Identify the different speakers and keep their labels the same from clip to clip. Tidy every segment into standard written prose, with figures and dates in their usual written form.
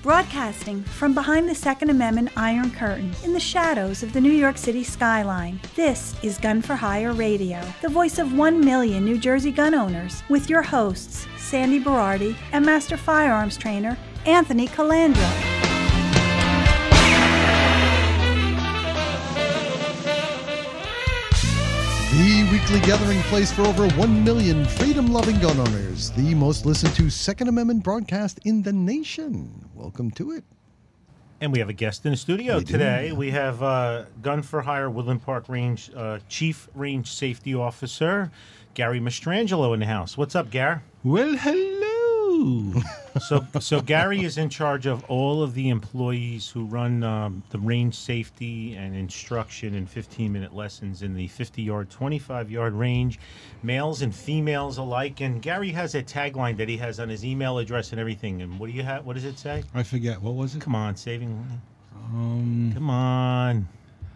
Speaker 1: Broadcasting from behind the Second Amendment Iron Curtain in the shadows of the New York City skyline, this is Gun for Hire Radio, the voice of 1 million New Jersey gun owners, with your hosts, Sandy Berardi and Master Firearms Trainer, Anthony Calandra.
Speaker 2: The weekly gathering place for over 1 million freedom-loving gun owners. The most listened to Second Amendment broadcast in the nation. Welcome to it.
Speaker 3: And we have a guest in the studio today. We have Gun for Hire Woodland Park Range Chief Range Safety Officer, Gary Mastrangelo in the house. What's up, Gary?
Speaker 4: Well, hello.
Speaker 3: So Gary is in charge of all of the employees who run the range safety and instruction and 15-minute lessons in the 50-yard, 25-yard range, males and females alike. And Gary has a tagline that he has on his email address and everything. And what do you have? What does it say?
Speaker 4: I forget. What was it?
Speaker 3: Come on, saving. Come on.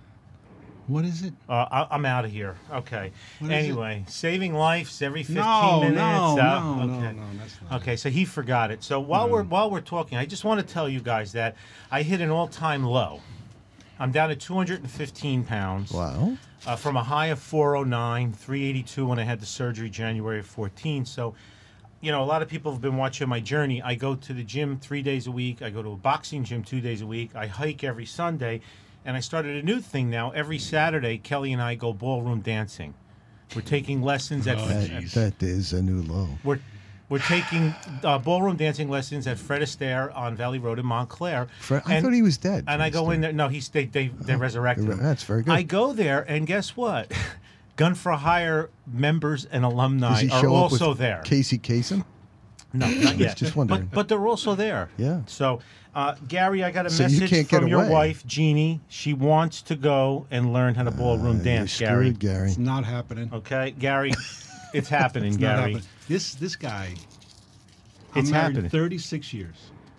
Speaker 4: What is it?
Speaker 3: I'm out of here. Okay. Anyway, saving lives every 15 minutes.
Speaker 4: No,
Speaker 3: okay.
Speaker 4: that's not
Speaker 3: Okay, so he forgot it. So while we're talking, I just want to tell you guys that I hit an all-time low. I'm down to 215 pounds.
Speaker 2: Wow.
Speaker 3: From a high of 409, 382 when I had the surgery January of 14. So, you know, a lot of people have been watching my journey. I go to the gym 3 days a week. I go to a boxing gym 2 days a week. I hike every Sunday. And I started a new thing now. Every Saturday, Kelly and I go ballroom dancing. We're taking lessons at...
Speaker 2: That is a new low.
Speaker 3: We're taking ballroom dancing lessons at Fred Astaire on Valley Road in Montclair.
Speaker 2: I thought he was dead.
Speaker 3: And I go in there. No, they resurrected him.
Speaker 2: That's very good.
Speaker 3: I go there, and guess what? Gun for Hire members and alumni are also there.
Speaker 2: Casey Kasem?
Speaker 3: No, not yet.
Speaker 2: Just wondering.
Speaker 3: But they're also there.
Speaker 2: Yeah.
Speaker 3: So, Gary, I got a
Speaker 2: So
Speaker 3: message from your
Speaker 2: away.
Speaker 3: wife, Jeannie. She wants to go and learn how to ballroom dance,
Speaker 2: You're
Speaker 3: Gary.
Speaker 2: screwed, Gary.
Speaker 4: It's not happening.
Speaker 3: Okay, Gary, it's happening,
Speaker 4: It's not
Speaker 3: Gary.
Speaker 4: happening. This guy,
Speaker 3: It's
Speaker 4: I'm married
Speaker 3: happening.
Speaker 4: 36 years.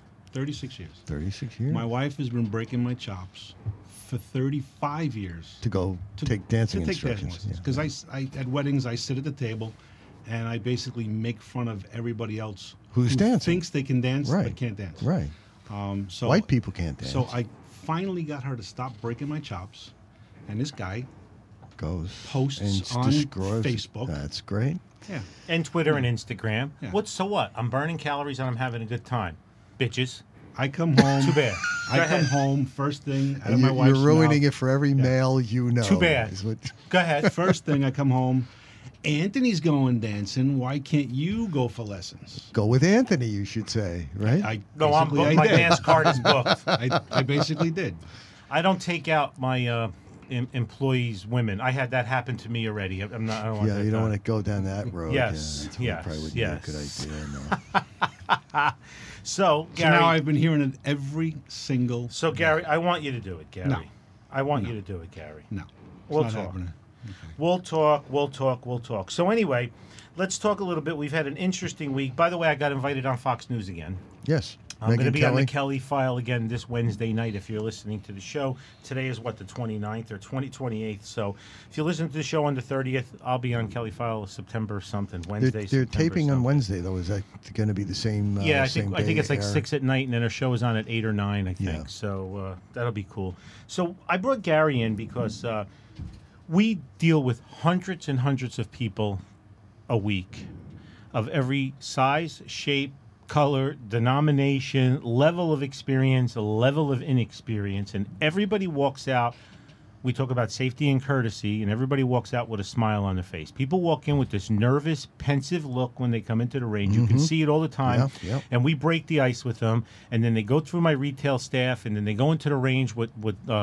Speaker 4: 36 years.
Speaker 2: 36 years?
Speaker 4: My wife has been breaking my chops for 35 years.
Speaker 2: To go take dancing
Speaker 4: to take dancing
Speaker 2: instructions.
Speaker 4: lessons. Because I at weddings, I sit at the table, and I basically make fun of everybody else
Speaker 2: Who's
Speaker 4: who
Speaker 2: dancing.
Speaker 4: thinks they can dance
Speaker 2: Right.
Speaker 4: but can't dance.
Speaker 2: Right.
Speaker 4: So
Speaker 2: White people can't dance.
Speaker 4: So I finally got her to stop breaking my chops, and this guy
Speaker 2: Goes
Speaker 4: posts
Speaker 2: and
Speaker 4: on
Speaker 2: destroys.
Speaker 4: Facebook.
Speaker 2: That's great.
Speaker 4: Yeah.
Speaker 3: And Twitter and Instagram.
Speaker 4: Yeah.
Speaker 3: So what? I'm burning calories and I'm having a good time. Bitches.
Speaker 4: I come home.
Speaker 3: Too bad.
Speaker 4: I
Speaker 3: Go
Speaker 4: come
Speaker 3: ahead.
Speaker 4: home first thing out of
Speaker 2: And
Speaker 4: my
Speaker 2: you're
Speaker 4: wife's
Speaker 2: ruining
Speaker 4: mouth.
Speaker 2: it for every male you know.
Speaker 3: Too bad.
Speaker 2: is what-
Speaker 3: Go ahead.
Speaker 4: First thing I come home, Anthony's going dancing. Why can't you go for lessons?
Speaker 2: Go with Anthony, you should say, right?
Speaker 4: I
Speaker 3: No, I'm
Speaker 4: basically
Speaker 3: booked.
Speaker 4: I
Speaker 3: My
Speaker 4: did.
Speaker 3: dance card is booked.
Speaker 4: I basically did.
Speaker 3: I don't take out my employees' women. I had that happen to me already. I'm not. I don't want
Speaker 2: Yeah,
Speaker 3: that
Speaker 2: you don't
Speaker 3: done.
Speaker 2: want to go down that road.
Speaker 3: Yes,
Speaker 2: Yeah, that's probably
Speaker 3: yes,
Speaker 2: wouldn't be a good
Speaker 3: yes.
Speaker 2: idea. No.
Speaker 3: So,
Speaker 4: So
Speaker 3: Gary.
Speaker 4: now I've been hearing it every single.
Speaker 3: So, Gary, I want you to do it, Gary.
Speaker 4: No.
Speaker 3: I want you to do it, Gary.
Speaker 4: No, it's
Speaker 3: We'll
Speaker 4: not
Speaker 3: talk.
Speaker 4: happening.
Speaker 3: We'll talk. So, anyway, let's talk a little bit. We've had an interesting week. By the way, I got invited on Fox News again.
Speaker 2: Yes.
Speaker 3: I'm going to
Speaker 2: Megyn
Speaker 3: be on the
Speaker 2: Kelly.
Speaker 3: Kelly File again this Wednesday night if you're listening to the show. Today is, what, the 29th or 28th? So if you listen to the show on the 30th, I'll be on Kelly File September something, Wednesday,
Speaker 2: They're
Speaker 3: September
Speaker 2: taping on
Speaker 3: something.
Speaker 2: Wednesday, though. Is that going to be the same?
Speaker 3: Yeah,
Speaker 2: same
Speaker 3: I think
Speaker 2: day
Speaker 3: it's like
Speaker 2: air?
Speaker 3: 6 at night, and then our show is on at 8 or 9, I think.
Speaker 2: Yeah.
Speaker 3: So that'll be cool. So I brought Gary in because we deal with hundreds and hundreds of people a week of every size, shape, color, denomination, level of experience, level of inexperience, and everybody walks out. We talk about safety and courtesy, and everybody walks out with a smile on their face. People walk in with this nervous, pensive look when they come into the range. You can see it all the time,
Speaker 2: Yeah, yeah.
Speaker 3: and we break the ice with them, and then they go through my retail staff, and then they go into the range with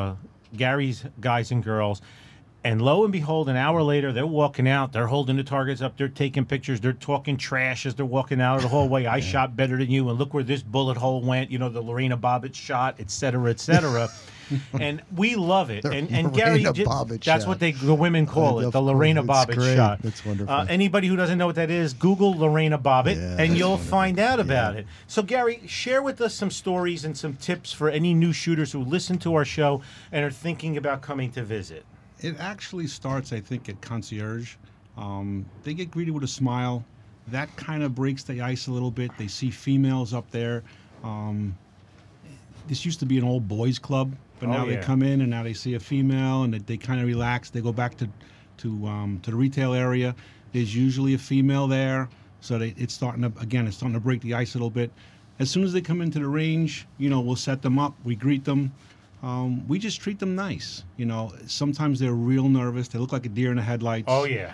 Speaker 3: Gary's guys and girls. And lo and behold, an hour later, they're walking out. They're holding the targets up. They're taking pictures. They're talking trash as they're walking out of the hallway. I shot better than you, and look where this bullet hole went. You know, the Lorena Bobbitt shot, et cetera, et cetera. And we love it.
Speaker 2: The
Speaker 3: And Gary,
Speaker 2: Lorena Bobbitt
Speaker 3: that's
Speaker 2: shot.
Speaker 3: what the women call it,
Speaker 2: Of
Speaker 3: the
Speaker 2: course,
Speaker 3: Lorena
Speaker 2: it's
Speaker 3: Bobbitt
Speaker 2: great.
Speaker 3: shot.
Speaker 2: That's wonderful.
Speaker 3: Anybody who doesn't know what that is, Google Lorena Bobbitt,
Speaker 2: Yeah,
Speaker 3: and
Speaker 2: that's
Speaker 3: you'll
Speaker 2: wonderful.
Speaker 3: find out about
Speaker 2: Yeah.
Speaker 3: it. So, Gary, share with us some stories and some tips for any new shooters who listen to our show and are thinking about coming to visit.
Speaker 4: It actually starts, I think, at concierge. They get greeted with a smile. That kind of breaks the ice a little bit. They see females up there. this used to be an old boys club, but now they come in and now they see a female and they kind of relax. They go back to the retail area. There's usually a female there, so it's starting to break the ice a little bit. As soon as they come into the range, we'll set them up. We greet them. We just treat them nice. Sometimes they're real nervous. They look like a deer in the headlights.
Speaker 3: Oh, yeah.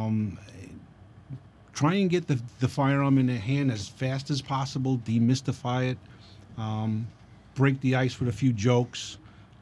Speaker 4: Try and get the firearm in their hand as fast as possible, demystify it, break the ice with a few jokes.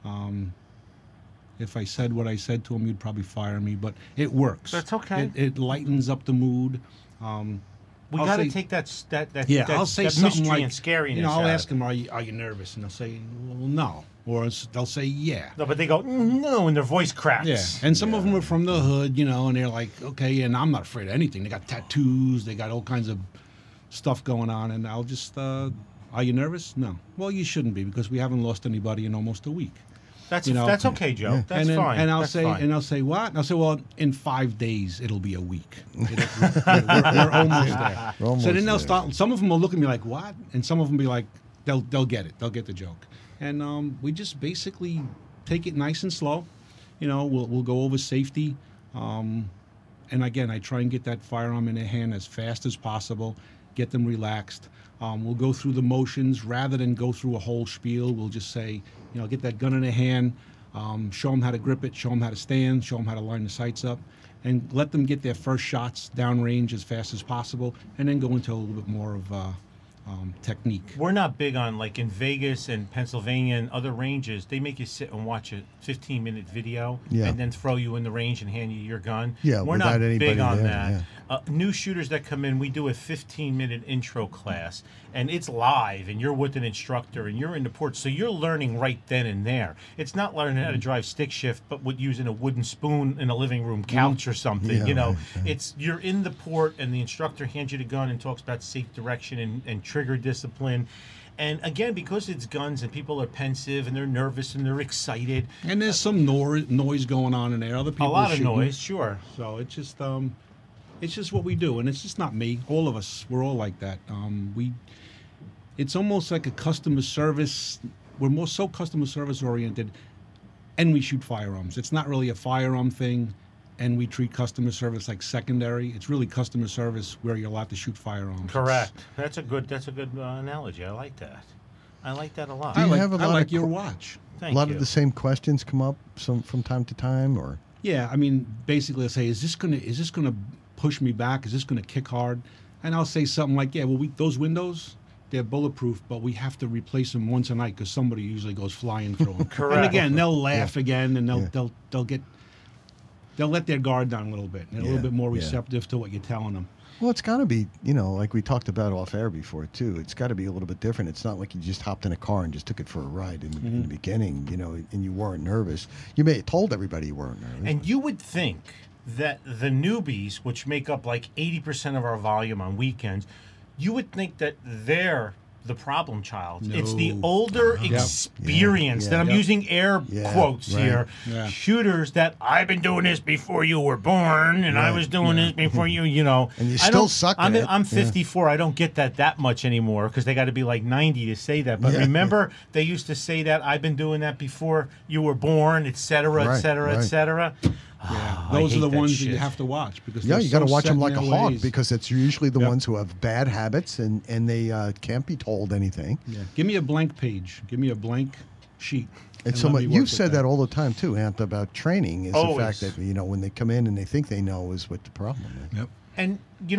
Speaker 4: If I said what I said to them, you'd probably fire me, but it works.
Speaker 3: That's okay.
Speaker 4: It lightens up the mood.
Speaker 3: We got to take that
Speaker 4: I'll say
Speaker 3: that
Speaker 4: something
Speaker 3: mystery
Speaker 4: like,
Speaker 3: and scariness.
Speaker 4: I'll
Speaker 3: out
Speaker 4: ask
Speaker 3: of it.
Speaker 4: them, are you nervous? And they'll say, well, no. Or they'll say, yeah.
Speaker 3: No, but they go, no, and their voice cracks.
Speaker 4: Yeah, and some of them are from the hood, and they're like, okay, and I'm not afraid of anything. They got tattoos, they got all kinds of stuff going on, and I'll just, are you nervous? No. Well, you shouldn't be, because we haven't lost anybody in almost a week.
Speaker 3: That's okay, Joe.
Speaker 2: Yeah.
Speaker 3: That's fine.
Speaker 4: And
Speaker 3: That's fine.
Speaker 4: I'll say, what? And I'll say, well, in 5 days, it'll be a week. We're almost there.
Speaker 2: We're almost
Speaker 4: So then they'll
Speaker 2: there.
Speaker 4: start, some of them will look at me like, what? And some of them be like, they'll get it. They'll get the joke. And we just basically take it nice and slow. We'll go over safety. And again, I try and get that firearm in their hand as fast as possible, get them relaxed. We'll go through the motions rather than go through a whole spiel. We'll just say, get that gun in their hand, show them how to grip it, show them how to stand, show them how to line the sights up, and let them get their first shots downrange as fast as possible, and then go into a little bit more of technique.
Speaker 3: We're not big on, like in Vegas and Pennsylvania and other ranges, they make you sit and watch a 15-minute video and then throw you in the range and hand you your gun.
Speaker 2: Yeah,
Speaker 3: we're
Speaker 2: without
Speaker 3: not
Speaker 2: anybody
Speaker 3: big on
Speaker 2: there,
Speaker 3: that. New shooters that come in, we do a 15-minute intro class, and it's live, and you're with an instructor, and you're in the port, so you're learning right then and there. It's not learning how to drive stick shift, but with using a wooden spoon in a living room couch or something.
Speaker 2: Yeah, right.
Speaker 3: It's you're in the port, and the instructor hands you the gun and talks about safe direction and trigger discipline. And again, because it's guns and people are pensive and they're nervous and they're excited.
Speaker 4: And there's some noise going on in there. Other people
Speaker 3: A lot of
Speaker 4: shooting.
Speaker 3: noise, sure.
Speaker 4: So it's just what we do, and it's just not me. All of us, we're all like that. It's almost like a customer service. We're so customer service oriented, and we shoot firearms. It's not really a firearm thing, and we treat customer service like secondary. It's really customer service where you're allowed to shoot firearms.
Speaker 3: Correct. That's a good analogy. I like that. I like that a lot.
Speaker 2: Do you
Speaker 4: I
Speaker 2: have a lot
Speaker 4: like
Speaker 2: of
Speaker 4: your watch.
Speaker 3: Thank
Speaker 2: a lot
Speaker 3: you.
Speaker 2: of the same questions come up from time to time, or
Speaker 4: Yeah, I mean, basically, I say, is this gonna push me back? Is this gonna kick hard? And I'll say something like, yeah, well, those windows, they're bulletproof, but we have to replace them once a night because somebody usually goes flying through them.
Speaker 3: Correct.
Speaker 4: And again, they'll laugh again, and they'll let their guard down a little bit, and a little bit more receptive to what you're telling them.
Speaker 2: well, it's got to be, like we talked about off air before too. It's got to be a little bit different. It's not like you just hopped in a car and just took it for a ride in the beginning, and you weren't nervous. You may have told everybody you weren't nervous.
Speaker 3: And you would think that the newbies, which make up like 80% of our volume on weekends, you would think that they're the problem child.
Speaker 4: No.
Speaker 3: It's the older experience that I'm using air quotes
Speaker 2: right.
Speaker 3: here.
Speaker 4: Yeah.
Speaker 3: Shooters that I've been doing this before you were born, and I was doing this before you,
Speaker 2: And you
Speaker 3: I
Speaker 2: still
Speaker 3: don't-
Speaker 2: suck at
Speaker 3: I'm,
Speaker 2: it.
Speaker 3: I'm 54. I don't get that much anymore because they got to be like 90 to say that. But
Speaker 2: Yeah.
Speaker 3: remember, they used to say that I've been doing that before you were born, et cetera, et
Speaker 2: Right,
Speaker 3: cetera, et
Speaker 2: right.
Speaker 3: cetera.
Speaker 4: Yeah,
Speaker 3: I
Speaker 4: those are
Speaker 3: hate
Speaker 4: the
Speaker 3: that
Speaker 4: ones that you
Speaker 3: shit.
Speaker 4: have to watch because
Speaker 2: Yeah,
Speaker 4: they're
Speaker 2: you got to
Speaker 4: so
Speaker 2: watch
Speaker 4: set
Speaker 2: them
Speaker 4: in
Speaker 2: like a
Speaker 4: their
Speaker 2: hawk
Speaker 4: ways.
Speaker 2: because it's usually the
Speaker 4: Yep.
Speaker 2: ones who have bad habits and they can't be told anything.
Speaker 4: Yeah. Give me a blank page. Give me a blank sheet.
Speaker 2: And
Speaker 4: let
Speaker 2: so
Speaker 4: me
Speaker 2: much,
Speaker 4: work
Speaker 2: you've
Speaker 4: with
Speaker 2: said that all the time too, Ant, about training is the
Speaker 3: Always.
Speaker 2: fact that when they come in and they think they know is what the problem is.
Speaker 4: Yep.
Speaker 3: And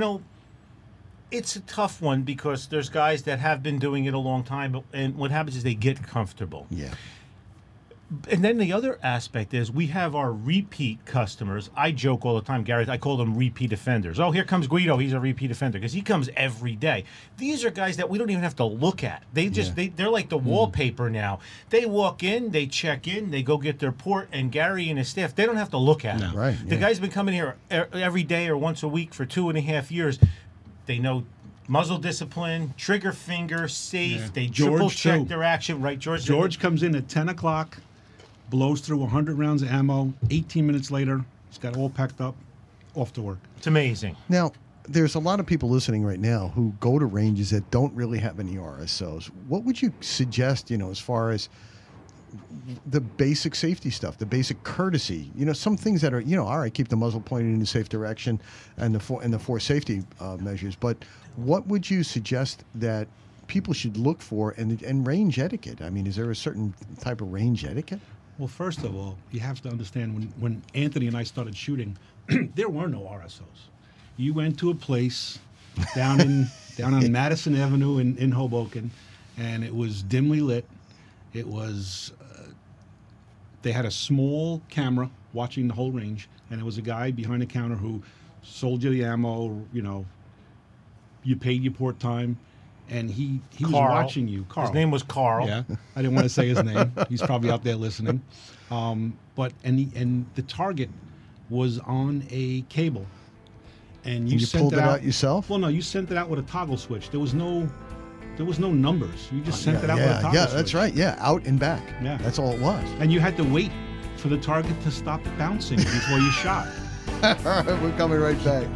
Speaker 3: it's a tough one because there's guys that have been doing it a long time, and what happens is they get comfortable.
Speaker 2: Yeah.
Speaker 3: And then the other aspect is we have our repeat customers. I joke all the time, Gary. I call them repeat offenders. Oh, here comes Guido. He's a repeat offender because he comes every day. These are guys that we don't even have to look at. They just they're like the wallpaper now. They walk in, they check in, they go get their port, and Gary and his staff, they don't have to look at them.
Speaker 2: Right,
Speaker 3: The
Speaker 2: yeah.
Speaker 3: guy's been coming here every day or once a week for 2.5 years. They know muzzle discipline, trigger finger, safe.
Speaker 4: Yeah.
Speaker 3: They
Speaker 4: George,
Speaker 3: triple check
Speaker 4: too.
Speaker 3: their action. Right, George?
Speaker 4: George comes in at 10 o'clock, blows through 100 rounds of ammo. 18 minutes later, he's got it all packed up, off to work.
Speaker 3: It's amazing.
Speaker 2: Now, there's a lot of people listening right now who go to ranges that don't really have any RSOs. What would you suggest, as far as the basic safety stuff, the basic courtesy, some things that are, all right, keep the muzzle pointed in a safe direction and the four safety measures. But what would you suggest that people should look for and range etiquette? I mean, is there a certain type of range etiquette?
Speaker 4: Well, first of all, you have to understand when Anthony and I started shooting, there were no RSOs. You went to a place down on Madison Avenue in Hoboken, and it was dimly lit. It was they had a small camera watching the whole range, and there was a guy behind the counter who sold you the ammo. You paid your port time, and he was watching you. Carl.
Speaker 3: His name was Carl.
Speaker 4: Yeah, I didn't want to say his name. He's probably out there listening. But the target was on a cable, and you
Speaker 2: pulled it out yourself.
Speaker 4: Well, no, you sent it out with a toggle switch. There was no numbers. You just sent it out with a toggle switch.
Speaker 2: Yeah, that's right. Yeah, out and back.
Speaker 4: Yeah,
Speaker 2: that's all it was.
Speaker 4: And you had to wait for the target to stop bouncing before you shot.
Speaker 2: All right, we're coming right back.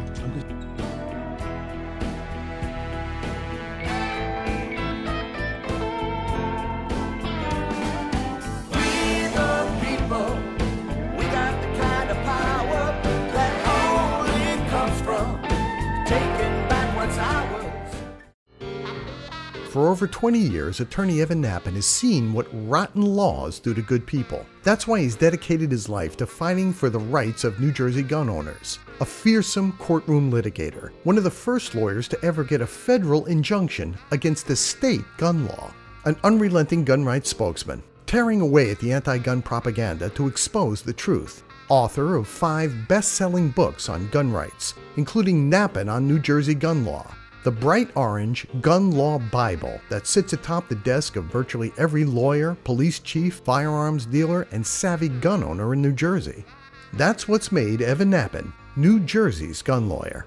Speaker 2: For over 20 years, attorney Evan Nappen has seen what rotten laws do to good people. That's why he's dedicated his life to fighting for the rights of New Jersey gun owners. A fearsome courtroom litigator, one of the first lawyers to ever get a federal injunction against the state gun law. An unrelenting gun rights spokesman, tearing away at the anti-gun propaganda to expose the truth. Author of 5 best-selling books on gun rights, including Nappen on New Jersey gun law, the bright orange Gun Law Bible that sits atop the desk of virtually every lawyer, police chief, firearms dealer, and savvy gun owner in New Jersey. That's what's made Evan Nappen New Jersey's gun lawyer.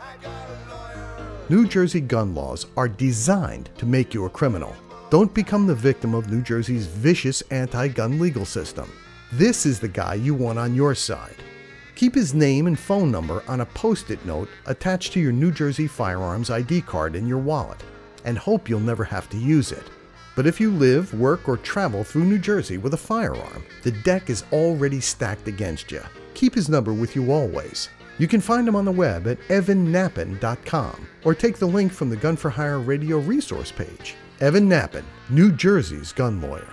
Speaker 2: New Jersey gun laws are designed to make you a criminal. Don't become the victim of New Jersey's vicious anti-gun legal system. This is the guy you want on your side. Keep his name and phone number on a Post-it note attached to your New Jersey firearms ID card in your wallet, and hope you'll never have to use it. But if you live, work, or travel through New Jersey with a firearm, the deck is already stacked against you. Keep his number with you always. You can find him on the web at evannappen.com, or take the link from the Gun for Hire radio resource page. Evan Nappen, New Jersey's gun lawyer.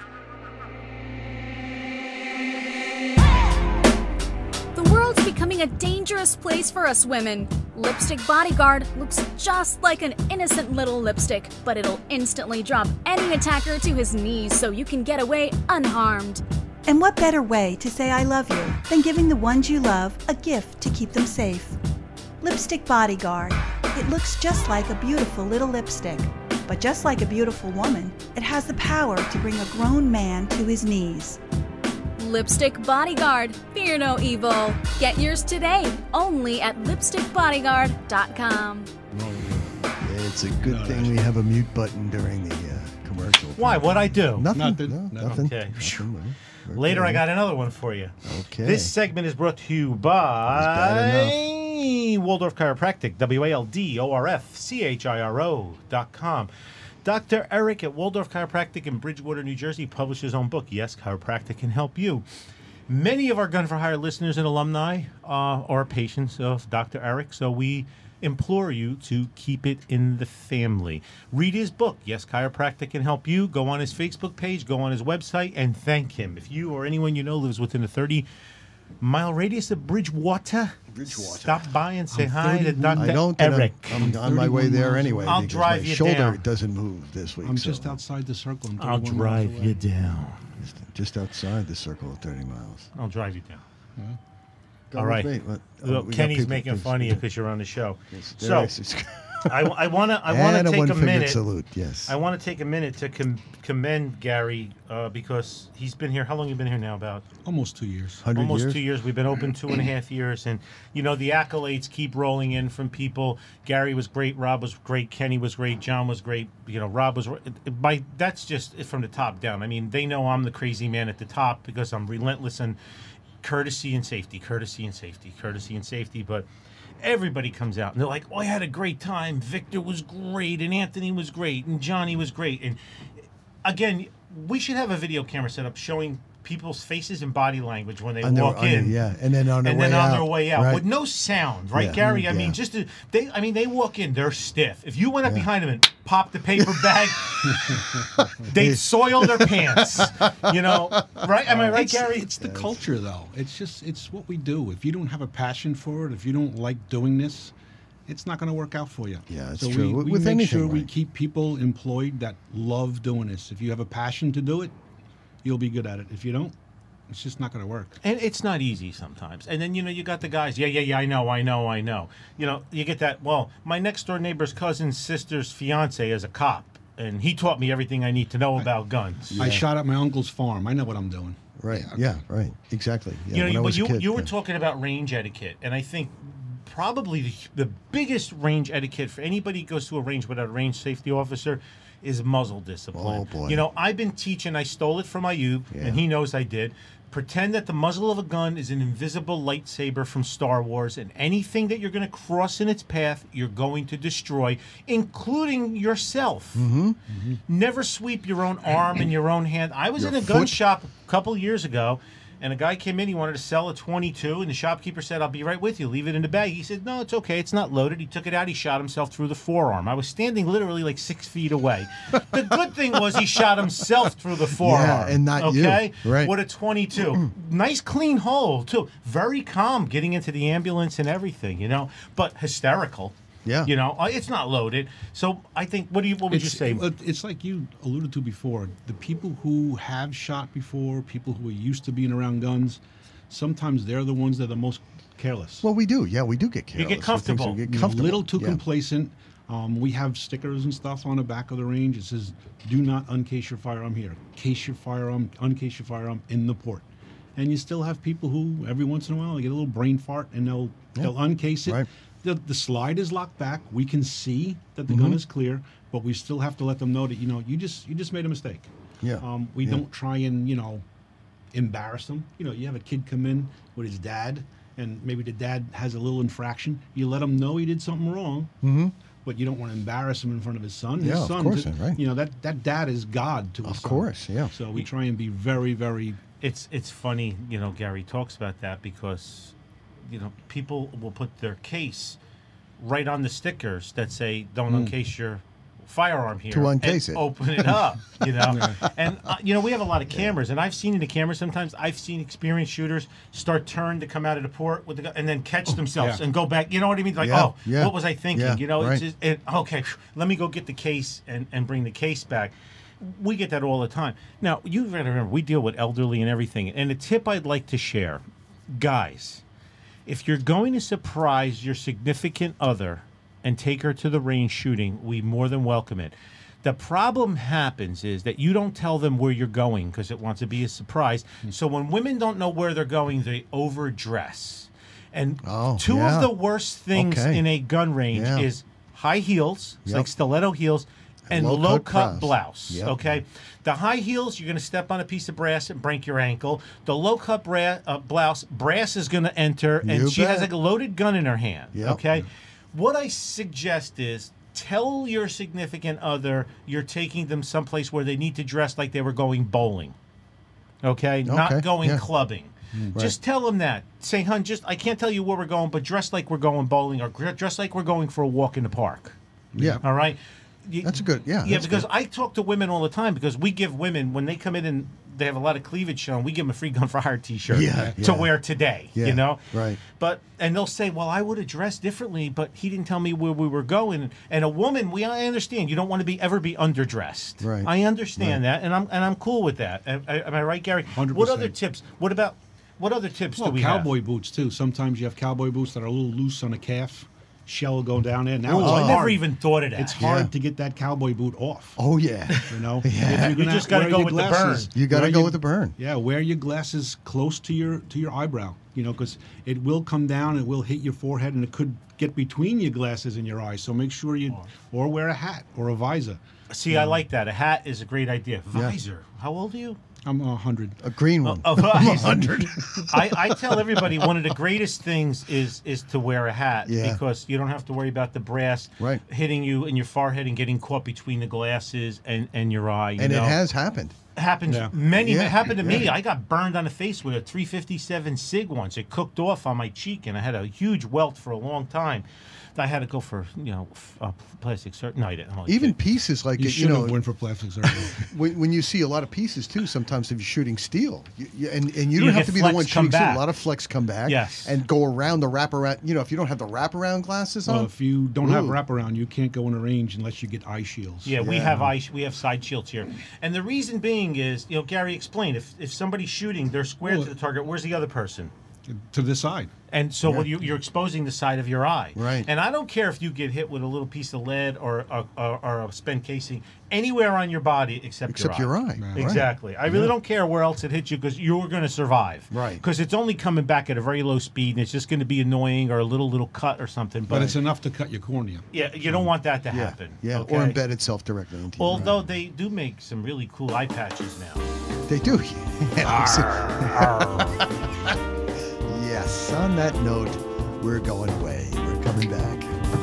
Speaker 5: Becoming a dangerous place for us women. Lipstick Bodyguard looks just like an innocent little lipstick, but it'll instantly drop any attacker to his knees so you can get away unharmed.
Speaker 1: And what better way to say I love you than giving the ones you love a gift to keep them safe? Lipstick Bodyguard. It looks just like a beautiful little lipstick, but just like a beautiful woman, it has the power to bring a grown man to his knees.
Speaker 5: Lipstick Bodyguard. Fear no evil. Get yours today, only at lipstickbodyguard.com.
Speaker 2: It's a good thing we have a mute button during the commercial.
Speaker 3: Why? What'd I do?
Speaker 2: Nothing. Nothing.
Speaker 3: Okay. Later, I got another one for you.
Speaker 2: Okay.
Speaker 3: This segment is brought to you by Waldorf Chiropractic, WALDORFCHIRO.com. Dr. Eric at Waldorf Chiropractic in Bridgewater, New Jersey, published his own book, Yes, Chiropractic Can Help You. Many of our Gun for Hire listeners and alumni are patients of Dr. Eric, so we implore you to keep it in the family. Read his book, Yes, Chiropractic Can Help You. Go on his Facebook page, go on his website, and thank him. If you or anyone you know lives within a 30-mile radius of Bridgewater, stop by and say hi to Dr. Eric.
Speaker 2: I'm on my way there anyway.
Speaker 3: I'll drive
Speaker 2: my
Speaker 3: you
Speaker 2: shoulder
Speaker 3: down.
Speaker 2: doesn't move this week.
Speaker 4: I'm just outside the circle.
Speaker 3: I'll drive you down.
Speaker 2: Just outside the circle of 30 miles.
Speaker 3: I'll drive you down.
Speaker 2: Go
Speaker 3: all right. Kenny's making fun of you because you're on the show. So I want to take a minute.
Speaker 2: Salute, yes.
Speaker 3: I want to take a minute to commend Gary because he's been here. How long you been here now? About
Speaker 4: almost 2 years.
Speaker 3: Almost 2 years. We've been open 2.5 years, and the accolades keep rolling in from people. Gary was great. Rob was great. Kenny was great. John was great. Rob was. That's just from the top down. I mean, they know I'm the crazy man at the top because I'm relentless in courtesy and safety, courtesy and safety, courtesy and safety. But everybody comes out and they're like, "Oh, I had a great time. Victor was great, and Anthony was great, and Johnny was great." And again, we should have a video camera set up showing people's faces and body language when they walk in,
Speaker 2: and then on their
Speaker 3: way out,
Speaker 2: right.
Speaker 3: with no sound, right,
Speaker 2: Yeah.
Speaker 3: Gary? I
Speaker 2: Yeah.
Speaker 3: mean, they walk in, they're stiff. If you went up behind them and popped the paper bag, they'd soil their pants, right? Am I right, Gary?
Speaker 4: It's the culture, though. It's what we do. If you don't have a passion for it, if you don't like doing this, it's not going to work out for you.
Speaker 2: Yeah, it's
Speaker 4: so
Speaker 2: true.
Speaker 4: We
Speaker 2: With
Speaker 4: make
Speaker 2: anything,
Speaker 4: sure we
Speaker 2: right.
Speaker 4: keep people employed that love doing this. If you have a passion to do it, you'll be good at it. If you don't, it's just not going to work.
Speaker 3: And it's not easy sometimes. And then, you got the guys, yeah, I know. You get that, well, my next door neighbor's cousin's sister's fiance is a cop, and he taught me everything I need to know about guns.
Speaker 4: I shot at my uncle's farm. I know what I'm doing.
Speaker 2: Right. Yeah. Right. Exactly. Yeah, when I
Speaker 3: But
Speaker 2: was a kid,
Speaker 3: you were
Speaker 2: yeah.
Speaker 3: talking about range etiquette, and I think probably the biggest range etiquette for anybody who goes to a range without a range safety officer is muzzle discipline.
Speaker 2: Oh, boy.
Speaker 3: I've been teaching, I stole it from Ayub,
Speaker 2: Yeah.
Speaker 3: and he knows I did. Pretend that the muzzle of a gun is an invisible lightsaber from Star Wars, and anything that you're going to cross in its path, you're going to destroy, including yourself.
Speaker 2: Mm-hmm.
Speaker 3: Never sweep your own arm and your own hand. I was
Speaker 2: Your
Speaker 3: in a gun
Speaker 2: foot.
Speaker 3: shop a couple years ago, and a guy came in, he wanted to sell a 22, and the shopkeeper said, "I'll be right with you, leave it in the bag." He said, "No, it's okay, it's not loaded." He took it out, he shot himself through the forearm. I was standing literally like 6 feet away. The good thing was he shot himself through the forearm.
Speaker 2: and not you.
Speaker 3: okay?
Speaker 2: Right.
Speaker 3: With a 22. Nice clean hole, too. Very calm getting into the ambulance and everything, but hysterical.
Speaker 2: Yeah.
Speaker 3: It's not loaded. So I think, what would you say?
Speaker 4: It's like you alluded to before. The people who have shot before, people who are used to being around guns, sometimes they're the ones that are the most careless.
Speaker 2: Well, we do. Yeah, we do get careless.
Speaker 3: get comfortable.
Speaker 2: We get
Speaker 4: You're
Speaker 2: comfortable.
Speaker 4: a little too
Speaker 2: Yeah.
Speaker 4: complacent. We have stickers and stuff on the back of the range. It says, "Do not uncase your firearm here. Case your firearm, uncase your firearm in the port." And you still have people who, every once in a while, they get a little brain fart and they'll uncase it.
Speaker 2: Right.
Speaker 4: The slide is locked back. We can see that the gun is clear, but we still have to let them know that you just made a mistake.
Speaker 2: Yeah.
Speaker 4: We
Speaker 2: Yeah.
Speaker 4: don't try and embarrass them. You have a kid come in with his dad, and maybe the dad has a little infraction. You let him know he did something wrong, but you don't want to embarrass him in front of his son.
Speaker 2: Yeah,
Speaker 4: His
Speaker 2: of
Speaker 4: son,
Speaker 2: course, right.
Speaker 4: that dad is God to his
Speaker 2: Of
Speaker 4: son.
Speaker 2: course, yeah.
Speaker 4: So we try and be very, very.
Speaker 3: It's funny, Gary talks about that because, people will put their case right on the stickers that say, "Don't uncase your firearm here."
Speaker 2: To uncase
Speaker 3: and
Speaker 2: it.
Speaker 3: Open it up, And, we have a lot of cameras, and I've seen in the cameras sometimes, I've seen experienced shooters turn to come out of the port with the gun and then catch themselves
Speaker 4: yeah.
Speaker 3: and go back. You know what I mean? Like,
Speaker 2: Yeah, yeah,
Speaker 3: what was I thinking?
Speaker 2: yeah,
Speaker 3: It's
Speaker 2: right.
Speaker 3: just, okay, let me go get the case and bring the case back. We get that all the time. Now, you've got to remember, we deal with elderly and everything. And a tip I'd like to share, guys, if you're going to surprise your significant other and take her to the range shooting, we more than welcome it. The problem happens is that you don't tell them where you're going because it wants to be a surprise. So when women don't know where they're going, they overdress. And two
Speaker 2: yeah.
Speaker 3: of the worst things
Speaker 2: Okay.
Speaker 3: in a gun range
Speaker 2: Yeah.
Speaker 3: is high heels, it's
Speaker 2: Yep.
Speaker 3: like stiletto heels, and
Speaker 2: Low-cut
Speaker 3: low-cut
Speaker 2: blouse.
Speaker 3: blouse.
Speaker 2: Yep.
Speaker 3: Okay, the high heels, you're going to step on a piece of brass and break your ankle. The low-cut blouse, brass is going to enter, and
Speaker 2: You
Speaker 3: she has
Speaker 2: bet.
Speaker 3: a loaded gun in her hand.
Speaker 2: Yep.
Speaker 3: Okay, what I suggest is tell your significant other you're taking them someplace where they need to dress like they were going bowling. Okay, not
Speaker 2: Okay,
Speaker 3: going
Speaker 2: yeah.
Speaker 3: clubbing. Just tell them that. Say, "Hun, I can't tell you where we're going, but dress like we're going bowling or dress like we're going for a walk in the park."
Speaker 2: Yeah.
Speaker 3: All right.
Speaker 2: That's a good. Yeah.
Speaker 3: Yeah,
Speaker 2: that's
Speaker 3: because
Speaker 2: good.
Speaker 3: I talk to women all the time because we give women, when they come in and they have a lot of cleavage shown, we give them a free gun for hire T-shirt
Speaker 2: Yeah,
Speaker 3: to
Speaker 2: yeah.
Speaker 3: wear today.
Speaker 2: Yeah, right.
Speaker 3: And they'll say, "Well, I would have dressed differently, but he didn't tell me where we were going." And a woman, I understand you don't want to ever be underdressed.
Speaker 2: Right.
Speaker 3: I understand that, and I'm cool with that. Am I right, Gary?
Speaker 4: 100%.
Speaker 3: What other tips? What other tips
Speaker 4: Well,
Speaker 3: do we
Speaker 4: cowboy
Speaker 3: have?
Speaker 4: boots too. Sometimes you have cowboy boots that are a little loose on the calf. Shell will go down there. Now
Speaker 3: Oh,
Speaker 4: it's
Speaker 3: I
Speaker 4: hard.
Speaker 3: never even thought of that.
Speaker 4: It's hard
Speaker 2: Yeah.
Speaker 4: to get that cowboy boot off.
Speaker 2: Oh yeah.
Speaker 4: Yeah.
Speaker 2: Yeah.
Speaker 4: If you're
Speaker 3: You
Speaker 4: gonna
Speaker 3: just gotta
Speaker 4: wear
Speaker 3: go
Speaker 4: your
Speaker 3: with the
Speaker 4: glasses,
Speaker 2: You got to
Speaker 4: wear
Speaker 2: go
Speaker 4: your-
Speaker 2: with the burn.
Speaker 4: Yeah, wear your glasses close to your eyebrow. Because it will come down, it will hit your forehead, and it could get between your glasses and your eyes. So make sure or wear a hat or a visor.
Speaker 3: See, I like that. A hat is a great idea. Visor. How old are you?
Speaker 4: I'm 100.
Speaker 2: A green one.
Speaker 3: I'm 100. I tell everybody one of the greatest things is to wear a hat because you don't have to worry about the brass hitting you in your forehead and getting caught between the glasses and your eye.
Speaker 2: It has happened.
Speaker 3: Happens it happened to me. I got burned on the face with a 357 SIG once. It cooked off on my cheek, and I had a huge welt for a long time. I had to go for plastic surgery. No, I didn't.
Speaker 2: Even pieces like
Speaker 4: you should have went for plastic surgery.
Speaker 2: when you see a lot of pieces too, sometimes if you're shooting steel, and you don't have to be the one shooting steel. A lot of flex come back, and go around the wraparound. If you don't have the wraparound glasses on.
Speaker 4: Well, if you don't have wraparound, you can't go in a range unless you get eye shields.
Speaker 3: Yeah, we have side shields here, and the reason being is Gary explained if somebody's shooting, they're square to the target. Where's the other person?
Speaker 4: To the side.
Speaker 3: And so you're exposing the side of your eye.
Speaker 2: Right.
Speaker 3: And I don't care if you get hit with a little piece of lead or a spent casing anywhere on your body except your eye.
Speaker 2: Right.
Speaker 3: Exactly. I really don't care where else it hits you because you're going to survive.
Speaker 2: Right.
Speaker 3: Because it's only coming back at a very low speed and it's just going to be annoying or a little cut or something.
Speaker 4: But it's enough to cut your cornea.
Speaker 3: Yeah, you don't want that to happen.
Speaker 2: Yeah,
Speaker 3: okay?
Speaker 2: Or embed itself directly into you.
Speaker 3: Although they do make some really cool eye patches now.
Speaker 2: They do. Yes, on that note, we're going away. We're coming back.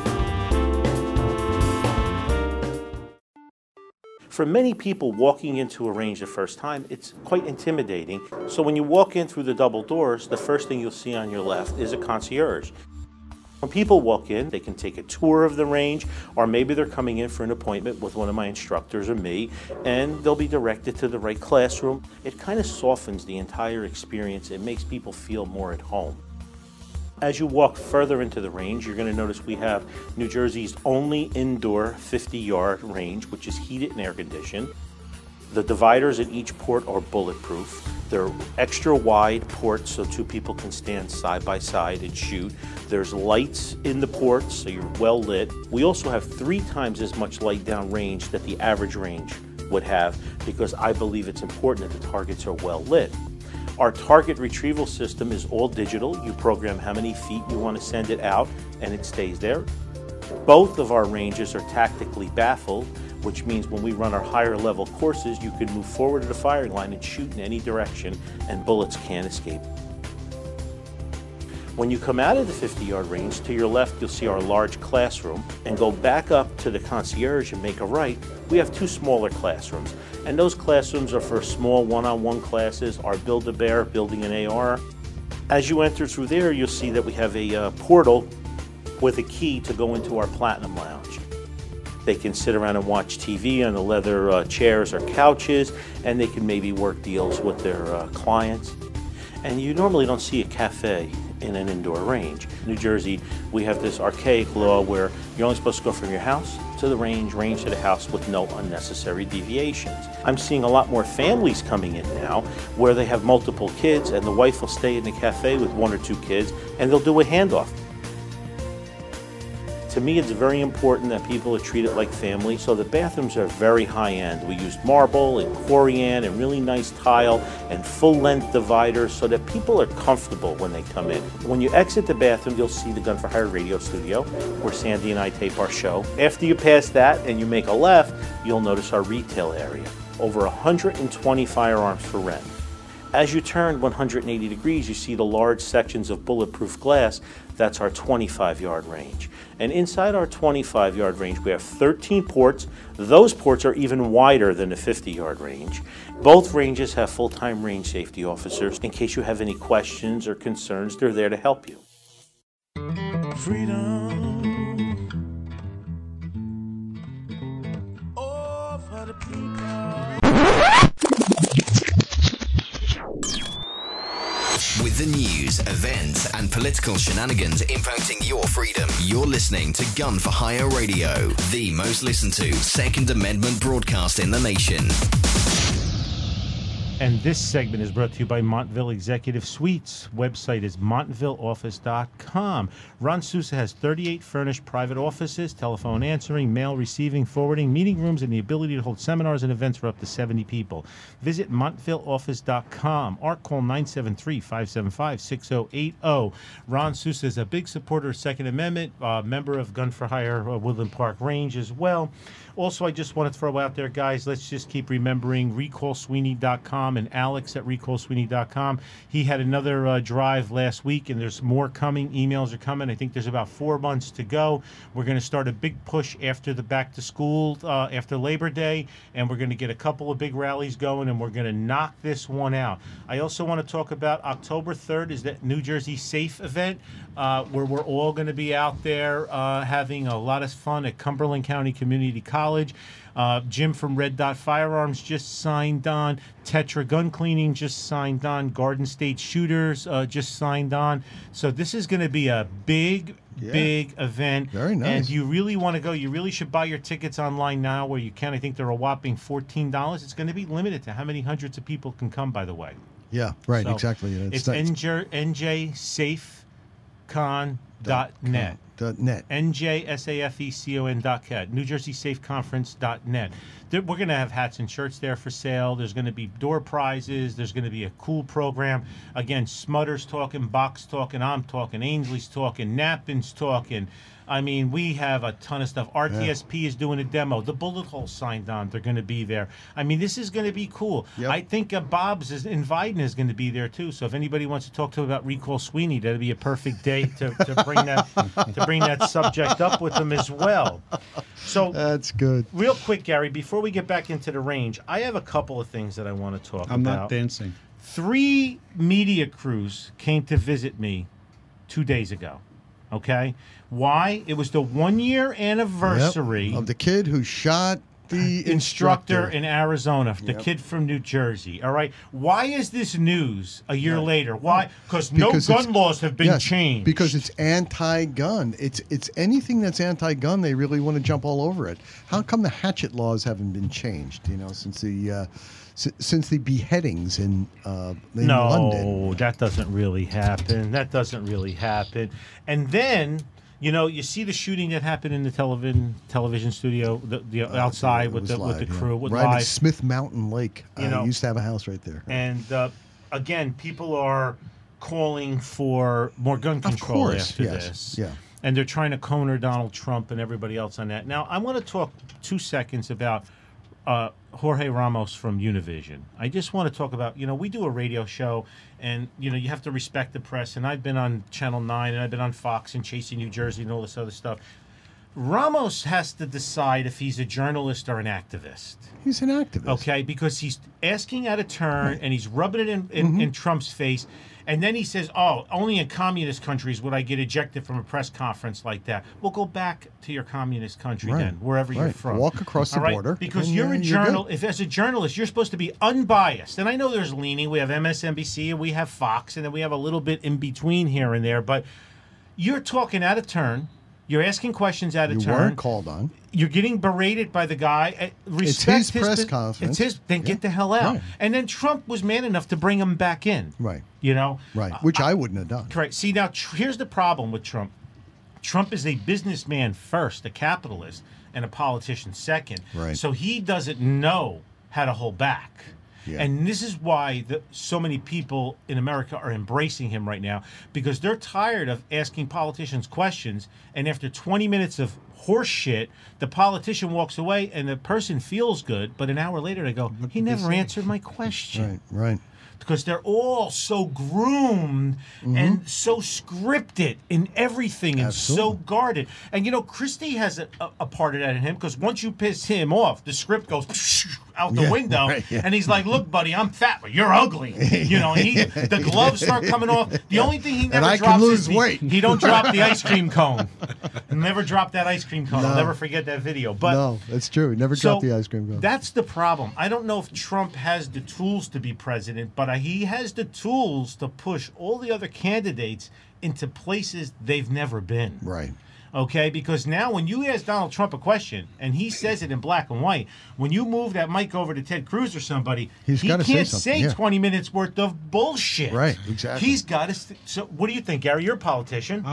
Speaker 3: For many people, walking into a range the first time, it's quite intimidating. So when you walk in through the double doors, the first thing you'll see on your left is a concierge. When people walk in, they can take a tour of the range, or maybe they're coming in for an appointment with one of my instructors or me, and they'll be directed to the right classroom. It kind of softens the entire experience. It makes people feel more at home. As you walk further into the range, you're going to notice we have New Jersey's only indoor 50-yard range, which is heated and air conditioned. The dividers at each port are bulletproof. They're extra wide ports so two people can stand side by side and shoot. There's lights in the ports, so you're well lit. We also have 3 times as much light down range that the average range would have because I believe it's important that the targets are well lit. Our target retrieval system is all digital. You program how many feet you want to send it out and it stays there. Both of our ranges are tactically baffled, which means when we run our higher level courses, you can move forward to the firing line and shoot in any direction and bullets can't escape. When you come out of the 50-yard range, to your left you'll see our large classroom, and go back up to the concierge and make a right. We have 2 smaller classrooms, and those classrooms are for small one-on-one classes, our Build-A-Bear, building an AR. As you enter through there, you'll see that we have a portal with a key to go into our Platinum Lounge. They can sit around and watch TV on the leather chairs or couches, and they can maybe work deals with their clients. And you normally don't see a cafe in an indoor range. In New Jersey, we have this archaic law where you're only supposed to go from your house to the range to the house with no unnecessary deviations. I'm seeing a lot more families coming in now where they have multiple kids and the wife will stay in the cafe with 1 or 2 kids and they'll do a handoff. To me, it's very important that people are treated like family, so the bathrooms are very high-end. We used marble and corian and really nice tile and full-length dividers so that people are comfortable when they come in. When you exit the bathroom, you'll see the Gun for Hire radio studio, where Sandy and I tape our show. After you pass that and you make a left, you'll notice our retail area. Over 120 firearms for rent. As you turn 180 degrees, you see the large sections of bulletproof glass. That's our 25-yard range. And inside our 25-yard range, we have 13 ports. Those ports are even wider than the 50-yard range. Both ranges have full-time range safety officers. In case you have any questions or concerns, they're there to help you. Freedom. Oh, for the people.
Speaker 6: With the news, events, and political shenanigans impacting your freedom, you're listening to Gun for Hire Radio, the most listened to Second Amendment broadcast in the nation.
Speaker 3: And this segment is brought to you by Montville Executive Suites. Website is montvilleoffice.com. Ron Sousa has 38 furnished private offices, telephone answering, mail receiving, forwarding, meeting rooms, and the ability to hold seminars and events for up to 70 people. Visit montvilleoffice.com or call 973-575-6080. Ron Sousa is a big supporter of Second Amendment, member of Gun for Hire Woodland Park Range as well. Also, I just want to throw out there, guys, let's just keep remembering recallsweeney.com and Alex at recallsweeney.com. He had another drive last week, and there's more coming. Emails are coming. I think there's about 4 months to go. We're going to start a big push after the back to school, after Labor Day, and we're going to get a couple of big rallies going, and we're going to knock this one out. I also want to talk about October 3rd is that New Jersey Safe event, where we're all going to be out there having a lot of fun at Cumberland County Community College. Jim from Red Dot Firearms just signed on. Tetra Gun Cleaning just signed on. Garden State Shooters just signed on. So this is going to be a big event.
Speaker 2: Very nice.
Speaker 3: And you really want to go. You really should buy your tickets online now where you can. I think they're a whopping $14. It's going to be limited to how many hundreds of people can come, by the way.
Speaker 2: Yeah, right,
Speaker 3: So
Speaker 2: exactly.
Speaker 3: It's
Speaker 2: nice.
Speaker 3: njsafecon.net.
Speaker 2: .net.
Speaker 3: NJSAFECON.net, NewJerseySafeConference.net. We're going to have hats and shirts there for sale. There's going to be door prizes. There's going to be a cool program. Again, Smutter's talking, Box talking, I'm talking, Ainsley's talking, Nappin's talking. I mean, we have a ton of stuff. RTSP is doing a demo. The Bullet Hole signed on. They're going to be there. I mean, this is going to be cool.
Speaker 2: Yep.
Speaker 3: I think Bob's in Viden is going to be there, too. So if anybody wants to talk to him about Recall Sweeney, that'd be a perfect day to bring that subject up with them as well. So
Speaker 2: That's good.
Speaker 3: real quick, Gary, before we get back into the range, I have a couple of things that I want to talk about.
Speaker 4: I'm not dancing.
Speaker 3: 3 media crews came to visit me 2 days ago. Okay? Why? It was the 1-year anniversary
Speaker 2: Yep, of the kid who shot the
Speaker 3: instructor in Arizona, the kid from New Jersey. All right? Why is this news a year later? Why? Because no gun laws have been changed.
Speaker 2: Because it's anti-gun. It's anything that's anti-gun. They really want to jump all over it. How come the hatchet laws haven't been changed? Since the beheadings in London.
Speaker 3: No, that doesn't really happen. That doesn't really happen. And then, you see the shooting that happened in the television studio, the outside with the crew,
Speaker 2: right at Smith Mountain Lake. I used to have a house right there.
Speaker 3: And again, people are calling for more gun control after this.
Speaker 2: Yeah.
Speaker 3: And they're trying to corner Donald Trump and everybody else on that. Now, I want to talk 2 seconds about Jorge Ramos from Univision. I just want to talk about, we do a radio show, and, you have to respect the press. And I've been on Channel 9, and I've been on Fox and Chasing New Jersey and all this other stuff. Ramos has to decide if he's a journalist or an activist.
Speaker 2: He's an activist.
Speaker 3: Okay, because he's asking out of turn, and he's rubbing it in Trump's face. And then he says, only in communist countries would I get ejected from a press conference like that. Well, go back to your communist country then, wherever you're from.
Speaker 2: Walk across the border.
Speaker 3: Because you're a journalist. If as a journalist, you're supposed to be unbiased. And I know there's leaning. We have MSNBC and we have Fox, and then we have a little bit in between here and there. But you're talking out of turn. You're asking questions out of turn.
Speaker 2: You weren't called on.
Speaker 3: You're getting berated by the guy.
Speaker 2: It's his press conference.
Speaker 3: It's his. Then get the hell out.
Speaker 2: Right.
Speaker 3: And then Trump was man enough to bring him back in.
Speaker 2: Right.
Speaker 3: Right.
Speaker 2: Which I wouldn't have done.
Speaker 3: Correct. See, now, here's the problem with Trump. Trump is a businessman first, a capitalist, and a politician second.
Speaker 2: Right.
Speaker 3: So he doesn't know how to hold back.
Speaker 2: Yeah.
Speaker 3: And this is why so many people in America are embracing him right now, because they're tired of asking politicians questions, and after 20 minutes of horse shit, the politician walks away and the person feels good, but an hour later they go, he never answered my question.
Speaker 2: Right.
Speaker 3: Because they're all so groomed and so scripted in everything and so guarded. And, Christie has a part of that in him, because once you piss him off, the script goes out the window. Right, and he's like, look, buddy, I'm fat, but you're ugly. The gloves start coming off. The only thing he never drops is
Speaker 2: weight.
Speaker 3: He don't drop the ice cream cone. He'll never drop that ice cream cone. I'll never forget that video. But
Speaker 2: no, that's true. He never dropped the ice cream cone.
Speaker 3: That's the problem. I don't know if Trump has the tools to be president, but he has the tools to push all the other candidates into places they've never been.
Speaker 2: Right.
Speaker 3: Okay? Because now when you ask Donald Trump a question and he says it in black and white, when you move that mic over to Ted Cruz or somebody, he can't say 20 minutes worth of bullshit.
Speaker 2: Right, exactly.
Speaker 3: He's got to... So what do you think, Gary? You're a politician.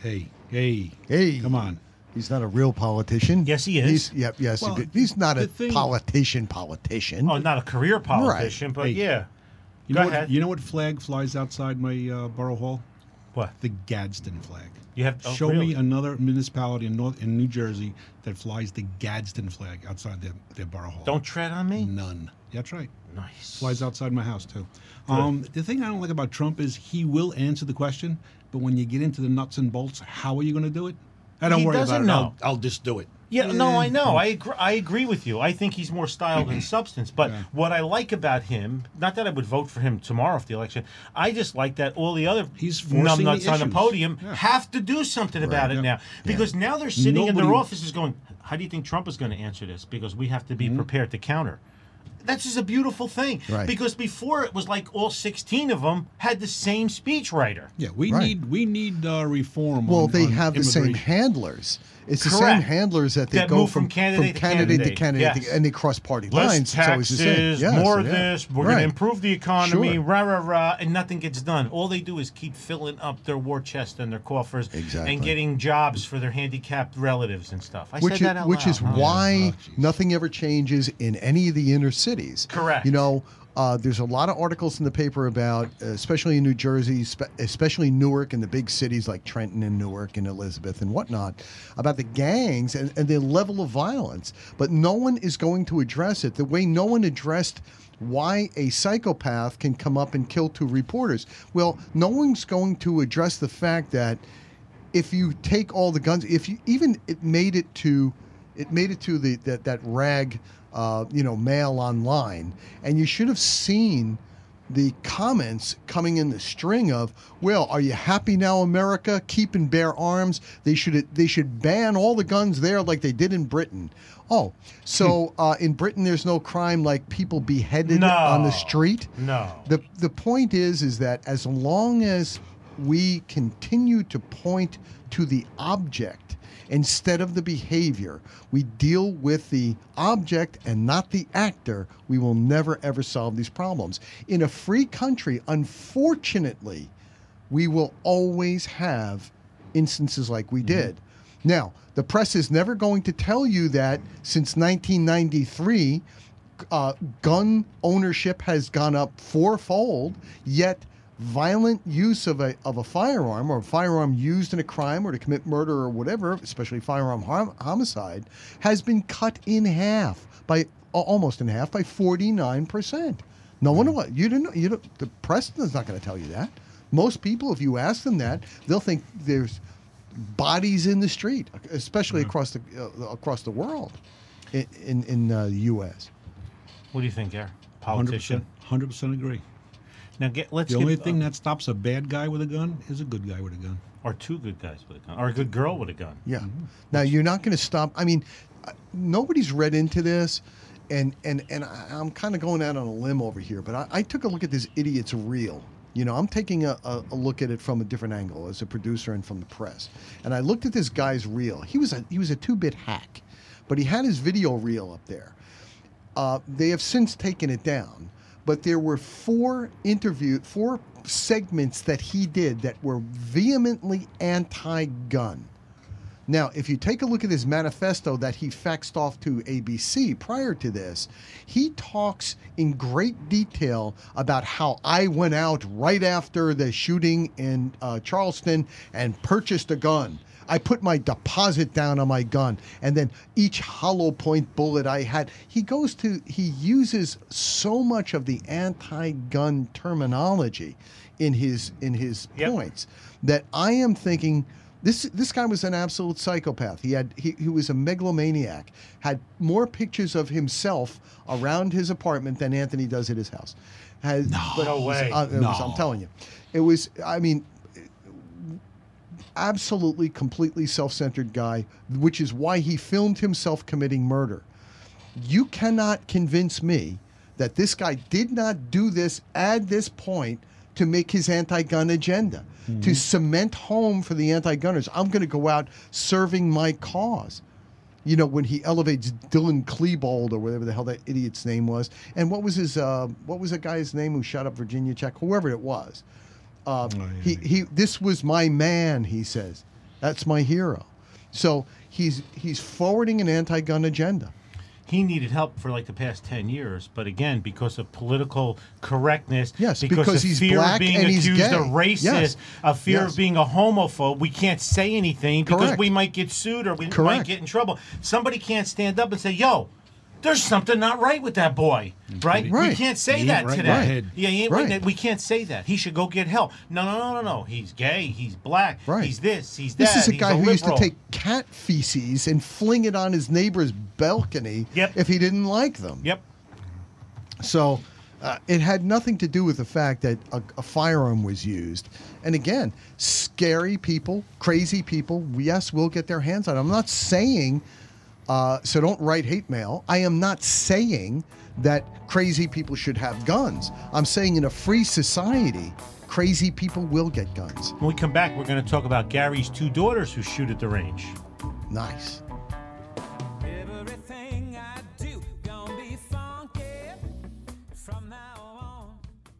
Speaker 4: Hey. Come on.
Speaker 2: He's not a real politician.
Speaker 3: Yes, he is.
Speaker 2: He's not a politician.
Speaker 3: Oh, not a career politician, but yeah.
Speaker 4: You know what flag flies outside my borough hall?
Speaker 3: What?
Speaker 4: The Gadsden flag.
Speaker 3: You have
Speaker 4: Show
Speaker 3: really?
Speaker 4: me another municipality in New Jersey that flies the Gadsden flag outside their borough hall.
Speaker 3: Don't tread on me.
Speaker 4: None. Yeah, that's right.
Speaker 3: Nice.
Speaker 4: Flies outside my house too.
Speaker 3: Good.
Speaker 4: The thing I don't like about Trump is he will answer the question, but when you get into the nuts and bolts, how are you going to do it? I don't
Speaker 3: He
Speaker 4: worry about
Speaker 3: doesn't
Speaker 4: it.
Speaker 3: know.
Speaker 4: I'll just do it.
Speaker 3: Yeah, no, I know. I agree with you. I think he's more style than substance. But what I like about him, not that I would vote for him tomorrow if the election, I just like that all the other
Speaker 4: He's forcing
Speaker 3: numbnuts
Speaker 4: the
Speaker 3: on the
Speaker 4: issues.
Speaker 3: podium
Speaker 4: Yeah.
Speaker 3: have to do something about it
Speaker 4: Yeah.
Speaker 3: now. Because now they're sitting in their
Speaker 4: Nobody-
Speaker 3: offices going, how do you think Trump is going to answer this? Because we have to
Speaker 4: Mm-hmm.
Speaker 3: be prepared to counter. That's just a beautiful thing.
Speaker 2: Right.
Speaker 3: Because before it was like all 16 of them had the same speechwriter.
Speaker 4: Yeah, we
Speaker 2: Right.
Speaker 4: need reform.
Speaker 2: Well, they
Speaker 4: on
Speaker 2: have the same
Speaker 4: immigration.
Speaker 2: handlers. It's the
Speaker 3: Correct.
Speaker 2: same handlers that they
Speaker 3: That
Speaker 2: go
Speaker 3: move from candidate to candidate. Yes.
Speaker 2: and they cross party
Speaker 3: Less
Speaker 2: lines. It's always the same.
Speaker 3: taxes,
Speaker 2: Yes,
Speaker 3: more
Speaker 2: yeah.
Speaker 3: this, we're going
Speaker 2: Right.
Speaker 3: to improve the economy,
Speaker 2: Sure.
Speaker 3: rah, rah, rah, and nothing gets done. All they do is keep filling up their war chest and their coffers
Speaker 2: Exactly.
Speaker 3: and getting jobs for their handicapped relatives and stuff. I
Speaker 2: Which
Speaker 3: said
Speaker 2: is,
Speaker 3: that out
Speaker 2: which
Speaker 3: loud,
Speaker 2: is
Speaker 3: huh?
Speaker 2: why
Speaker 4: Oh, geez.
Speaker 2: nothing ever changes in any of the inner cities.
Speaker 3: Correct.
Speaker 2: You know, there's a lot of articles in the paper about, especially in New Jersey, especially Newark and the big cities like Trenton and Newark and Elizabeth and whatnot, about the gangs and the level of violence. But no one is going to address it the way no one addressed why a psychopath can come up and kill 2 reporters. Well, no one's going to address the fact that if you take all the guns, if you even it made it to that rag, mail online, and you should have seen the comments coming in the string of, well, are you happy now, America? Keep and bear arms. They should ban all the guns there like they did in Britain. Oh, so in Britain there's no crime like people beheaded
Speaker 3: No.
Speaker 2: on the street?
Speaker 3: No.
Speaker 2: The point is that as long as we continue to point to the object instead of the behavior, we deal with the object and not the actor, we will never ever solve these problems. In a free country, unfortunately, we will always have instances like we did. Now, the press is never going to tell you that since 1993, gun ownership has gone up 4-fold, yet violent use of a firearm, or a firearm used in a crime or to commit murder or whatever, especially firearm homicide, has been cut in half by almost in half by 49%. No one, the press is not going to tell you that. Most people, if you ask them that, they'll think there's bodies in the street, especially across the world, in the U.S.
Speaker 3: What do you think, Gary? Politician?
Speaker 4: 100% agree.
Speaker 3: Now, let's
Speaker 4: The
Speaker 3: get
Speaker 4: only thing that stops a bad guy with a gun is a good guy with a gun.
Speaker 3: or 2 good guys with a gun, or a good girl with a gun.
Speaker 2: Yeah. Now you're not going to stop. I mean, nobody's read into this, and I'm kind of going out on a limb over here. But I took a look at this idiot's reel. You know, I'm taking a look at it from a different angle as a producer and from the press. And I looked at this guy's reel. He was a 2-bit hack, but he had his video reel up there. They have since taken it down, but there were 4 segments that he did that were vehemently anti-gun. Now, if you take a look at his manifesto that he faxed off to ABC prior to this, he talks in great detail about how I went out right after the shooting in Charleston and purchased a gun. I put my deposit down on my gun, and then each hollow point bullet I had. He uses so much of the anti-gun terminology in his
Speaker 3: Yep.
Speaker 2: points that I am thinking this guy was an absolute psychopath. He was a megalomaniac. Had more pictures of himself around his apartment than Anthony does at his house.
Speaker 3: No way.
Speaker 2: I'm telling you, it was. I mean, absolutely, completely self-centered guy, which is why he filmed himself committing murder. You cannot convince me that this guy did not do this at this point to make his anti-gun agenda, to cement home for the anti-gunners. I'm going to go out serving my cause. You know, when he elevates Dylan Klebold or whatever the hell that idiot's name was, and what was the guy's name who shot up Virginia Tech, whoever it was. This was my man, he says. That's my hero. So he's forwarding an anti-gun agenda.
Speaker 3: he needed help for like the past 10 years. But again, because of political correctness,
Speaker 2: Yes,
Speaker 3: because
Speaker 2: because
Speaker 3: of
Speaker 2: he's
Speaker 3: fear
Speaker 2: black
Speaker 3: of being
Speaker 2: and he's
Speaker 3: accused
Speaker 2: gay.
Speaker 3: of racist,
Speaker 2: Yes.
Speaker 3: of fear
Speaker 2: Yes.
Speaker 3: of being a homophobe, we can't say anything because
Speaker 2: Correct.
Speaker 3: we might get sued or we might
Speaker 2: Correct.
Speaker 3: get in trouble. Somebody can't stand up and say, yo, there's something not right with that boy, right? We
Speaker 2: Right.
Speaker 3: can't say
Speaker 4: He ain't
Speaker 3: that
Speaker 4: right in
Speaker 3: today.
Speaker 4: the head.
Speaker 3: Yeah, he ain't
Speaker 2: Right.
Speaker 3: right. in the- We can't say that. He should go get help. No. He's gay. He's black.
Speaker 2: Right.
Speaker 3: He's this. He's that.
Speaker 2: This is a
Speaker 3: he's
Speaker 2: guy who used to
Speaker 3: liberal.
Speaker 2: take cat feces and fling it on his neighbor's balcony
Speaker 3: Yep.
Speaker 2: if he didn't like them.
Speaker 3: Yep.
Speaker 2: So it had nothing to do with the fact that a firearm was used. And again, scary people, crazy people, yes, will get their hands on it. I'm not saying, so don't write hate mail. I am not saying that crazy people should have guns. I'm saying in a free society, crazy people will get guns.
Speaker 3: When we come back, we're going to talk about Gary's 2 daughters who shoot at the range.
Speaker 2: Nice.
Speaker 7: Everything I do gonna be funky from now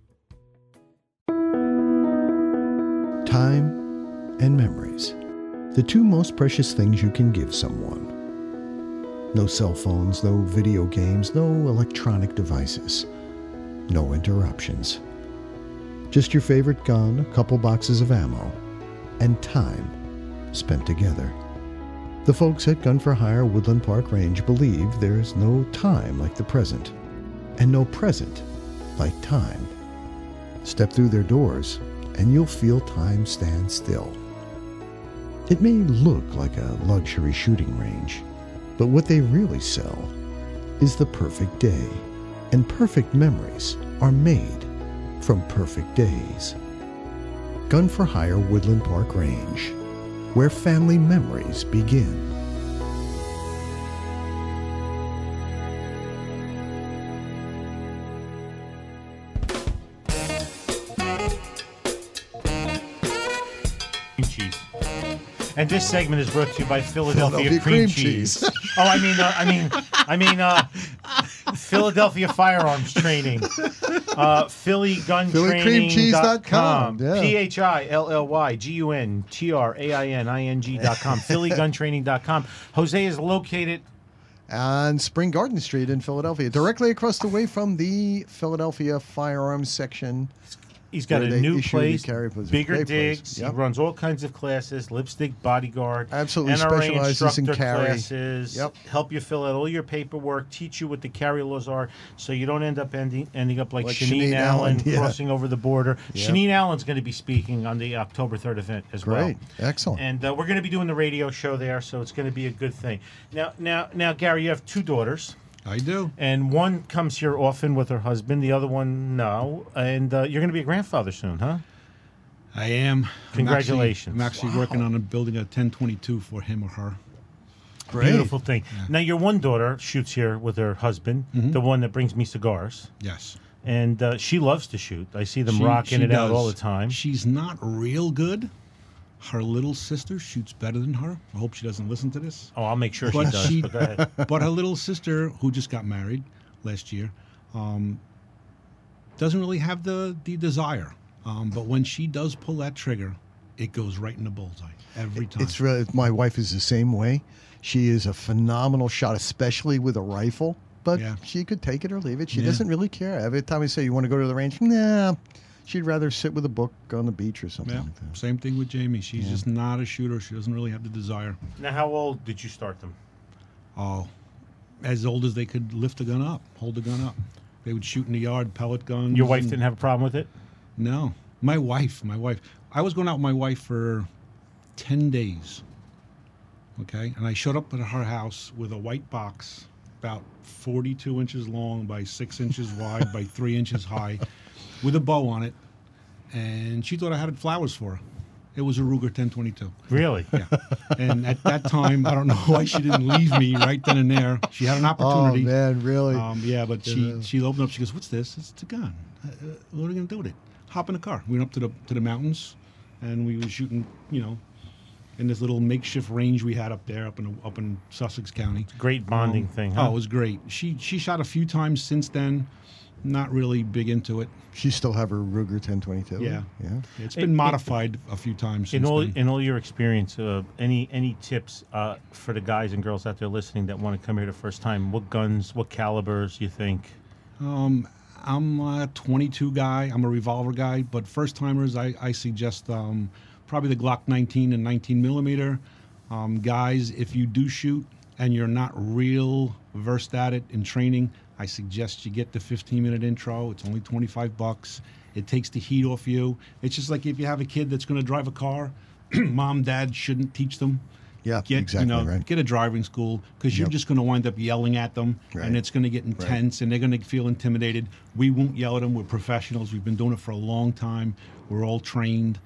Speaker 7: on.
Speaker 2: Time and memories. The 2 most precious things you can give someone. No cell phones, no video games, no electronic devices. No interruptions. Just your favorite gun, a couple boxes of ammo, and time spent together. The folks at Gun for Hire Woodland Park Range believe there's no time like the present, and no present like time. Step through their doors, and you'll feel time stand still. It may look like a luxury shooting range, but what they really sell is the perfect day, and perfect memories are made from perfect days. Gun for Hire Woodland Park Range, where family memories begin.
Speaker 3: Cream cheese. And this segment is brought to you by Philadelphia,
Speaker 2: Philadelphia
Speaker 3: cream,
Speaker 2: cream
Speaker 3: cheese.
Speaker 2: cheese.
Speaker 3: Oh, I mean, Philadelphia firearms training. PhillyGunTraining.com.
Speaker 2: PhillyCreamCheese.com, yeah.
Speaker 3: PhillyGunTraining.com. PhillyGunTraining.com. Jose is located.
Speaker 2: On Spring Garden Street in Philadelphia, directly across the way from the Philadelphia Firearms section.
Speaker 3: He's got
Speaker 2: Where
Speaker 3: a
Speaker 2: they
Speaker 3: new
Speaker 2: issue
Speaker 3: place,
Speaker 2: the carry place.
Speaker 3: bigger
Speaker 2: Great place.
Speaker 3: digs.
Speaker 2: Yep.
Speaker 3: He runs all kinds of classes: lipstick, bodyguard,
Speaker 2: Absolutely
Speaker 3: NRA
Speaker 2: specializes in
Speaker 3: instructor
Speaker 2: carry.
Speaker 3: classes.
Speaker 2: Yep.
Speaker 3: Help you fill out all your paperwork, teach you what the carry laws are, so you don't end up ending up like
Speaker 2: Like
Speaker 3: Shanine
Speaker 2: Shanine
Speaker 3: Allen
Speaker 2: Allen, yeah.
Speaker 3: crossing over the border.
Speaker 2: Yep.
Speaker 3: Shanine Allen's going to be speaking on the October 3rd event as well.
Speaker 2: Great. Excellent.
Speaker 3: And we're going to be doing the radio show there, so it's going to be a good thing. Now, Gary, you have 2 daughters.
Speaker 4: I do.
Speaker 3: And one comes here often with her husband, the other one no. And you're going to be a grandfather soon, huh?
Speaker 4: I am.
Speaker 3: Congratulations.
Speaker 4: I'm actually working on building a 1022 for him or her.
Speaker 2: Great.
Speaker 3: Beautiful thing. Now, your one daughter shoots here with her husband, the one that brings me cigars.
Speaker 4: Yes.
Speaker 3: And she loves to shoot. I see them
Speaker 4: She-
Speaker 3: rocking
Speaker 4: she
Speaker 3: it out
Speaker 4: does.
Speaker 3: all the time.
Speaker 4: She's not real good. Her little sister shoots better than her. I hope she doesn't listen to this.
Speaker 3: Oh, I'll make sure she
Speaker 4: But
Speaker 3: does. But go ahead.
Speaker 4: But her little sister, who just got married last year, doesn't really have the desire. But when she does pull that trigger, it goes right in the bullseye every time.
Speaker 2: It's really, my wife is the same way. She is a phenomenal shot, especially with a rifle. But
Speaker 4: Yeah.
Speaker 2: she could take it or leave it. She
Speaker 4: Yeah.
Speaker 2: doesn't really care. Every time I say, "You want to go to the range?" Nah. She'd rather sit with a book on the beach or something
Speaker 4: Yeah.
Speaker 2: like that.
Speaker 4: Same thing with Jamie. She's just not a shooter. She doesn't really have the desire.
Speaker 3: Now, how old did you start them?
Speaker 4: Oh, as old as they could lift a gun up, hold the gun up. They would shoot in the yard, pellet guns.
Speaker 3: Your wife
Speaker 4: and-
Speaker 3: didn't have a problem with it?
Speaker 4: No, my wife. I was going out with my wife for 10 days. Okay, and I showed up at her house with a white box, about 42 inches long by 6 inches wide by 3 inches high, with a bow on it, and she thought I had flowers for her. It was a Ruger 1022.
Speaker 3: Really?
Speaker 4: Yeah. And at that time, I don't know why she didn't leave me right then and there. She had an
Speaker 2: Oh
Speaker 4: opportunity.
Speaker 2: man, really?
Speaker 4: Yeah, but she opened up. She goes, "What's this?" It's a gun. What are we gonna do with it? Hop in the car. We went up to the mountains, and we were shooting. In this little makeshift range we had up there, up in Sussex County.
Speaker 3: Great bonding thing, huh?
Speaker 4: Oh, it was great. She shot a few times since then, Not really big into it.
Speaker 2: She still have her Ruger 1022.
Speaker 4: Yeah.
Speaker 2: Yeah.
Speaker 4: It's been modified a few times.
Speaker 3: In
Speaker 4: since
Speaker 3: all
Speaker 4: then.
Speaker 3: in all your experience, any tips for the guys and girls out there listening that want to come here the first time? What guns, what calibers you think?
Speaker 4: I'm a 22 guy. I'm a revolver guy, but first timers, I suggest probably the Glock 19 and 19 millimeter. Guys, if you do shoot and you're not real versed at it in training, I suggest you get the 15-minute intro. It's only $25. It takes the heat off you. It's just like if you have a kid that's going to drive a car, mom, dad shouldn't teach them.
Speaker 2: Yeah,
Speaker 4: Get,
Speaker 2: exactly right.
Speaker 4: Get a driving school, because you're
Speaker 2: Yep.
Speaker 4: just going to wind up yelling at them,
Speaker 2: Right.
Speaker 4: and it's going to get intense, and they're going to feel intimidated. We won't yell at them. We're professionals. We've been doing it for a long time. We're all trained.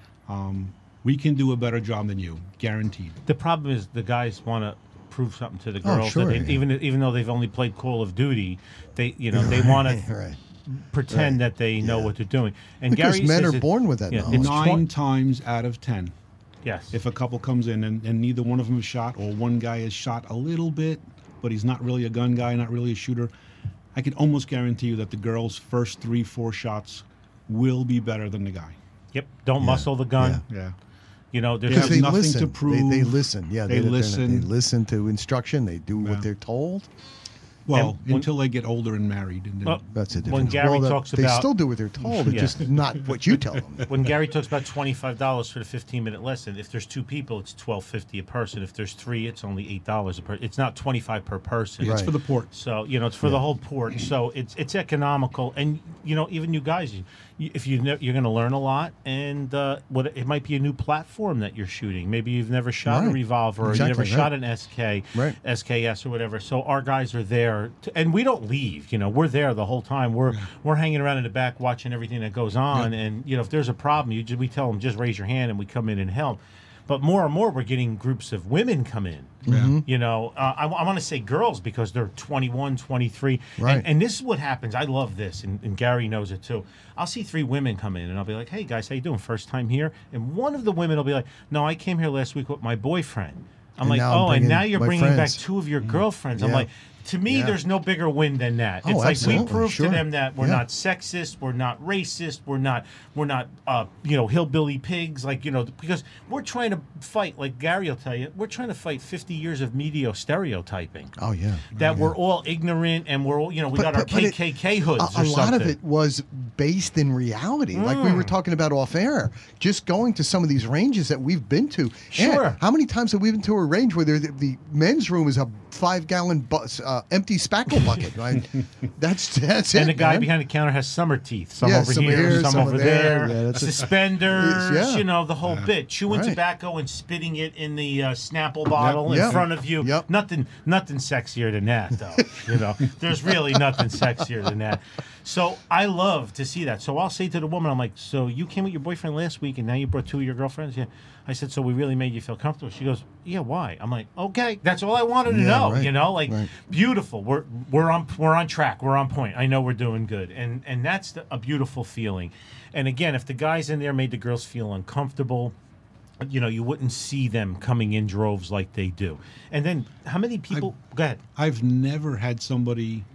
Speaker 4: We can do a better job than you, guaranteed.
Speaker 3: The problem is the guys want to prove something to the
Speaker 2: Oh,
Speaker 3: girls.
Speaker 2: sure,
Speaker 3: that
Speaker 2: yeah.
Speaker 3: even though they've only played Call of Duty, they they want to
Speaker 2: Right.
Speaker 3: pretend
Speaker 2: Right.
Speaker 3: that they know
Speaker 2: Yeah.
Speaker 3: what they're doing. And
Speaker 2: Because
Speaker 3: Gary
Speaker 2: men
Speaker 3: says
Speaker 2: are born with that knowledge.
Speaker 3: it's
Speaker 4: 9 times out of 10.
Speaker 3: yes.
Speaker 4: If a couple comes in and neither one of them is shot, or one guy is shot a little bit, but he's not really a gun guy, not really a shooter, I can almost guarantee you that the girl's first 3-4 shots will be better than the guy.
Speaker 3: Yep. Don't muscle the gun.
Speaker 4: Yeah.
Speaker 3: You know, there's
Speaker 2: Because
Speaker 4: have
Speaker 2: they
Speaker 4: nothing
Speaker 2: listen.
Speaker 4: to prove.
Speaker 2: They listen. Yeah,
Speaker 4: They
Speaker 2: they're not-
Speaker 4: listen.
Speaker 2: They listen to instruction. They do
Speaker 4: Yeah.
Speaker 2: what they're told.
Speaker 4: Well,
Speaker 3: And when-
Speaker 4: until they get older and married. And then,
Speaker 3: Well,
Speaker 2: That's a different.
Speaker 3: When Gary
Speaker 2: well,
Speaker 3: talks
Speaker 2: they
Speaker 3: about
Speaker 2: still do what they're told. It's
Speaker 3: Yeah.
Speaker 2: just not what you tell them.
Speaker 3: when Gary talks about $25 for the 15-minute lesson, if there's 2 people, it's $12.50 a person. If there's 3, it's only $8 a person. It's not $25 per person.
Speaker 4: it's
Speaker 2: Right.
Speaker 4: for the port.
Speaker 3: So it's for the whole port. So it's economical, and even you guys, if you're going to learn a lot, and it might be a new platform that you're shooting. Maybe you've never shot a
Speaker 2: Right.
Speaker 3: revolver, or
Speaker 2: Exactly,
Speaker 3: you never
Speaker 2: right.
Speaker 3: shot an SK,
Speaker 2: Right.
Speaker 3: SKS or whatever. So our guys are there, and we don't leave. We're there the whole time. We're hanging around in the back watching everything that goes on, and if there's a problem, we tell them just raise your hand, and we come in and help. But more and more, we're getting groups of women come in. I want to say girls because they're 21, 23.
Speaker 2: Right.
Speaker 3: And this is what happens. I love this, and Gary knows it too. I'll see 3 women come in, and I'll be like, hey, guys, how you doing? First time here? And one of the women will be like, no, I came here last week with my boyfriend. I'm
Speaker 2: And
Speaker 3: like,
Speaker 2: now I'm
Speaker 3: and
Speaker 2: bringing
Speaker 3: now you're
Speaker 2: my
Speaker 3: bringing back
Speaker 2: friends."
Speaker 3: 2 of your girlfriends. I'm
Speaker 2: Yeah.
Speaker 3: like, to me,
Speaker 2: Yeah.
Speaker 3: there's no bigger win than that.
Speaker 2: Oh,
Speaker 3: It's like we
Speaker 2: absolutely,
Speaker 3: prove
Speaker 2: sure.
Speaker 3: to them that we're
Speaker 2: Yeah.
Speaker 3: not sexist, we're not racist, we're not hillbilly pigs, because we're trying to fight, like Gary will tell you, we're trying to fight 50 years of media stereotyping.
Speaker 2: Oh yeah.
Speaker 3: That we're all ignorant, and we're all, we got our
Speaker 2: but it-
Speaker 3: KKK hoods
Speaker 2: A
Speaker 3: or
Speaker 2: lot of
Speaker 3: something.
Speaker 2: it was based in reality, like we were talking about off air. Just going to some of these ranges that we've been to.
Speaker 3: Sure.
Speaker 2: And how many times have we been to a range where the men's room is a 5-gallon empty spackle bucket? Right. That's it.
Speaker 3: And the guy
Speaker 2: man.
Speaker 3: behind the counter has summer teeth. Some
Speaker 2: Yeah,
Speaker 3: over
Speaker 2: some
Speaker 3: here,
Speaker 2: here,
Speaker 3: some
Speaker 2: some
Speaker 3: over there.
Speaker 2: there. Yeah, that's it.
Speaker 3: Suspenders,
Speaker 2: Yeah.
Speaker 3: the whole bit. Chewing
Speaker 2: Right.
Speaker 3: tobacco and spitting it in the Snapple bottle
Speaker 2: Yep.
Speaker 3: in front of you.
Speaker 2: Yep.
Speaker 3: Nothing sexier than that, though. There's really nothing sexier than that. So I love to see that. So I'll say to the woman, I'm like, so you came with your boyfriend last week, and now you brought 2 of your girlfriends? Yeah. I said, so we really made you feel comfortable. She goes, yeah, why? I'm like, okay, that's all I wanted to know.
Speaker 2: right. Right.
Speaker 3: Beautiful. We're on track. We're on point. I know we're doing good, and that's a beautiful feeling. And again, if the guys in there made the girls feel uncomfortable, you wouldn't see them coming in droves like they do. And then how many people? Go ahead.
Speaker 4: I've never had somebody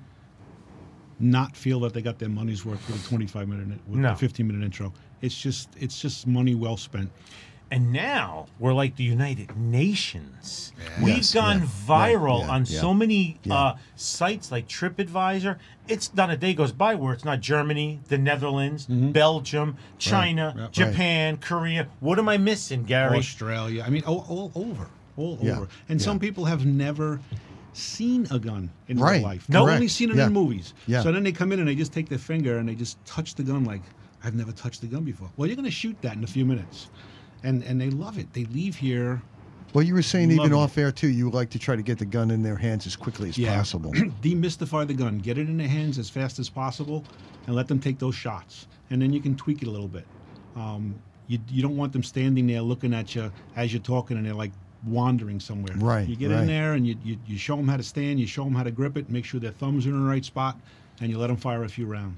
Speaker 4: not feel that they got their money's worth with a 25-minute, with
Speaker 3: No.
Speaker 4: a 15-minute intro. It's just money well spent.
Speaker 3: And now we're like the United Nations. We've
Speaker 2: Yes,
Speaker 3: gone
Speaker 2: yeah,
Speaker 3: viral
Speaker 2: right, yeah,
Speaker 3: on
Speaker 2: yeah.
Speaker 3: so many
Speaker 2: Yeah.
Speaker 3: sites like TripAdvisor. It's not a day goes by where it's not Germany, the Netherlands, Belgium, China,
Speaker 4: yeah, right.
Speaker 3: Japan, Korea. What am I missing, Gary?
Speaker 4: Australia. I mean, all over.
Speaker 2: Yeah,
Speaker 4: Over. And some people have never seen a gun in
Speaker 2: Right,
Speaker 4: real life.
Speaker 3: No.
Speaker 4: They've only
Speaker 2: correct.
Speaker 4: seen it
Speaker 2: Yeah.
Speaker 4: in movies.
Speaker 2: Yeah.
Speaker 4: So then they come in and they just take their finger and they just touch the gun like, I've never touched the gun before. Well, you're going to shoot that in a few minutes. And they love it. They leave here.
Speaker 2: Well, you were saying even
Speaker 4: Loving it.
Speaker 2: off air too. You like to try to get the gun in their hands as quickly as possible.
Speaker 4: Demystify the gun. Get it in their hands as fast as possible and let them take those shots. And then you can tweak it a little bit. You don't want them standing there looking at you as you're talking and they're like wandering somewhere.
Speaker 2: Right,
Speaker 4: You get
Speaker 2: right.
Speaker 4: in there and you show them how to stand, you show them how to grip it, make sure their thumbs are in the right spot, and you let them fire a few rounds.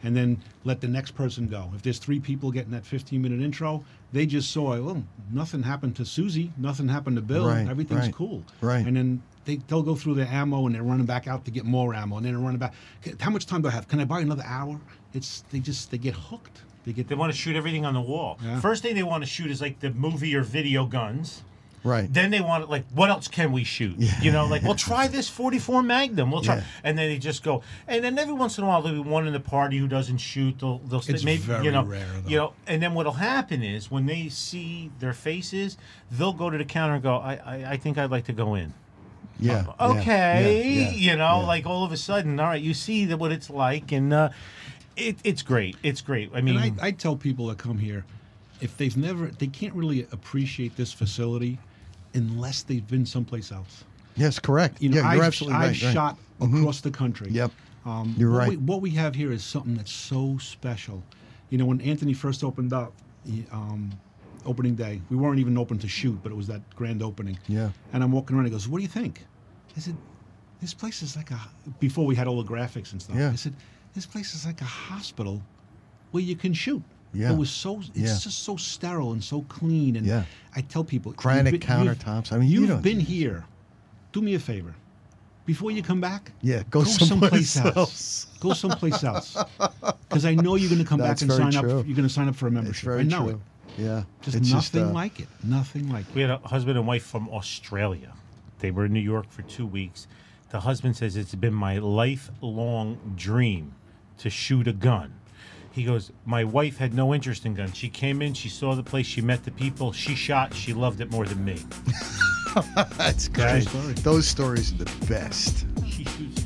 Speaker 4: and then let the next person go. If there's 3 people getting that 15-minute intro, they just saw, well, nothing happened to Susie, nothing happened to Bill,
Speaker 2: Right,
Speaker 4: everything's
Speaker 2: right,
Speaker 4: cool.
Speaker 2: right.
Speaker 4: And then they'll go through their ammo and they're running back out to get more ammo, and then they're running back. How much time do I have? Can I buy another hour? They get hooked.
Speaker 3: They want to shoot everything on the wall.
Speaker 4: Yeah.
Speaker 3: First thing they want to shoot is like the movie or video guns.
Speaker 2: Right.
Speaker 3: Then they want like, what else can we shoot? You know, like, well, try this 44 Magnum. We'll try,
Speaker 2: Yeah.
Speaker 3: and then they just go. And then every once in a while, there'll be one in the party who doesn't shoot. They'll
Speaker 4: It's
Speaker 3: maybe
Speaker 4: very rare, though.
Speaker 3: You know, and then what'll happen is when they see their faces, they'll go to the counter and go, I think I'd like to go in.
Speaker 2: Yeah.
Speaker 3: Okay,
Speaker 2: yeah,
Speaker 3: you know,
Speaker 2: yeah.
Speaker 3: like all of a sudden, all right, you see what it's like, and it's great. It's great. I mean,
Speaker 4: And I tell people that come here, if they can't really appreciate this facility unless they've been someplace else.
Speaker 2: Yes, correct.
Speaker 4: You know,
Speaker 2: yeah, you're absolutely right.
Speaker 4: I've
Speaker 2: right.
Speaker 4: shot across the country.
Speaker 2: Yep. You're
Speaker 4: what
Speaker 2: right.
Speaker 4: What we have here is something that's so special. You know, when Anthony first opened up, opening day, we weren't even open to shoot, but it was that grand opening.
Speaker 2: Yeah.
Speaker 4: And I'm walking around. He goes, "What do you think?" I said, "This place is like a." Before we had all the graphics and stuff.
Speaker 2: Yeah.
Speaker 4: I said, "This place is like a hospital where you can shoot."
Speaker 2: Yeah.
Speaker 4: It was so. It's
Speaker 2: Yeah.
Speaker 4: just so sterile and so clean. And
Speaker 2: Yeah.
Speaker 4: I tell people,
Speaker 2: Granite
Speaker 4: you've been- you've-
Speaker 2: countertops. I mean, you
Speaker 4: you've
Speaker 2: don't
Speaker 4: been
Speaker 2: do-
Speaker 4: here. Do me a favor. Before you come back,
Speaker 2: Yeah, go someplace else.
Speaker 4: Go someplace else. Because I know you're going to come
Speaker 2: That's
Speaker 4: back and
Speaker 2: very
Speaker 4: sign
Speaker 2: true.
Speaker 4: up. You're going to sign up for a
Speaker 2: It's
Speaker 4: membership.
Speaker 2: very
Speaker 4: I know
Speaker 2: true. Yeah.
Speaker 4: it.
Speaker 2: It's
Speaker 4: Nothing like it. Nothing like it.
Speaker 3: we had a husband and wife from Australia. They were in New York for 2 weeks. The husband says, it's been my lifelong dream to shoot a gun. He goes, my wife had no interest in guns. She came in, she saw the place, she met the people, she shot, she loved it more than me.
Speaker 2: That's great.
Speaker 4: story.
Speaker 2: Those stories are the best.
Speaker 3: She shoots.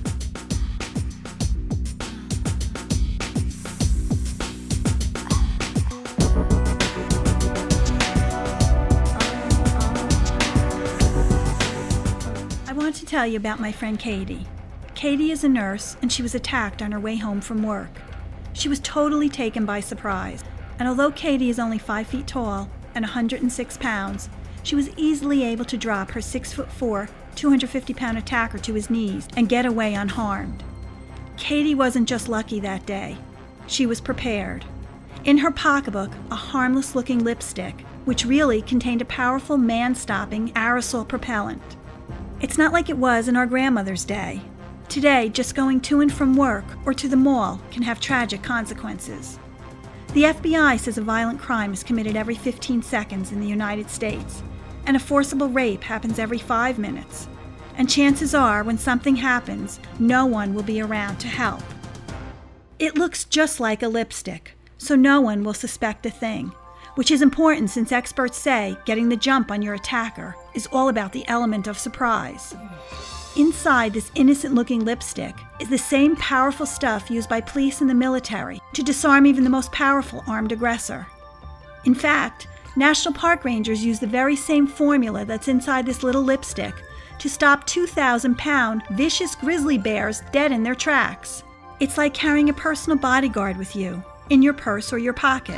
Speaker 1: I want to tell you about my friend Katie. Katie is a nurse, and she was attacked on her way home from work. She was totally taken by surprise, and although Katie is only 5 feet tall and 106 pounds, she was easily able to drop her 6'4", 250-pound attacker to his knees and get away unharmed. Katie wasn't just lucky that day. She was prepared. In her pocketbook, a harmless-looking lipstick, which really contained a powerful man-stopping aerosol propellant. It's not like it was in our grandmother's day. Today, just going to and from work or to the mall can have tragic consequences. The FBI says a violent crime is committed every 15 seconds in the United States, and a forcible rape happens every 5 minutes. And chances are, when something happens, no one will be around to help. It looks just like a lipstick, so no one will suspect a thing, which is important since experts say getting the jump on your attacker is all about the element of surprise. Inside this innocent-looking lipstick is the same powerful stuff used by police and the military to disarm even the most powerful armed aggressor. In fact, National Park Rangers use the very same formula that's inside this little lipstick to stop 2,000-pound vicious grizzly bears dead in their tracks. It's like carrying a personal bodyguard with you, in your purse or your pocket.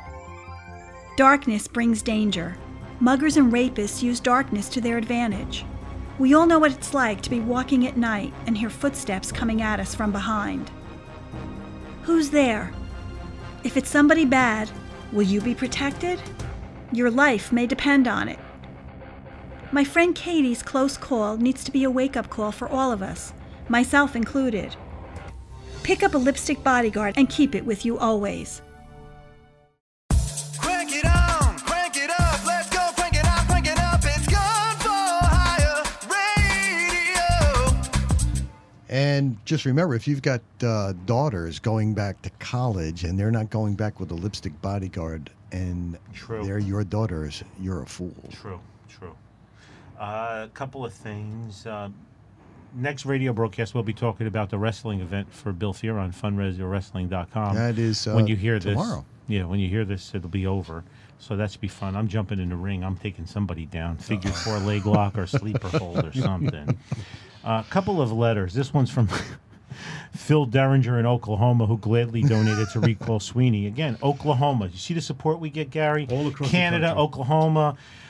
Speaker 1: Darkness brings danger. Muggers and rapists use darkness to their advantage. We all know what it's like to be walking at night and hear footsteps coming at us from behind. Who's there? If it's somebody bad, will you be protected? Your life may depend on it. My friend Katie's close call needs to be a wake-up call for all of us, myself included. Pick up a lipstick bodyguard and keep it with you always.
Speaker 7: Crank it on, crank it up, let's go, crank it up, it's Gun for Hire Radio.
Speaker 2: And just remember, if you've got daughters going back to college and they're not going back with a lipstick bodyguard and
Speaker 3: True.
Speaker 2: they're your daughters, you're a fool.
Speaker 3: True. A couple of things. Next radio broadcast, we'll be talking about the wrestling event for Bill Fear on fundraiserwrestling.com.
Speaker 2: That is
Speaker 3: when you hear
Speaker 2: tomorrow.
Speaker 3: this. Yeah, when you hear this, it'll be over. So that should be fun. I'm jumping in the ring. I'm taking somebody down. Figure 4 leg lock or sleeper hold or something. A couple of letters. This one's from Phil Derringer in Oklahoma, who gladly donated to Recall Sweeney. Again, Oklahoma. You see the support we get, Gary?
Speaker 4: All across the
Speaker 3: Canada,
Speaker 4: country.
Speaker 3: Oklahoma.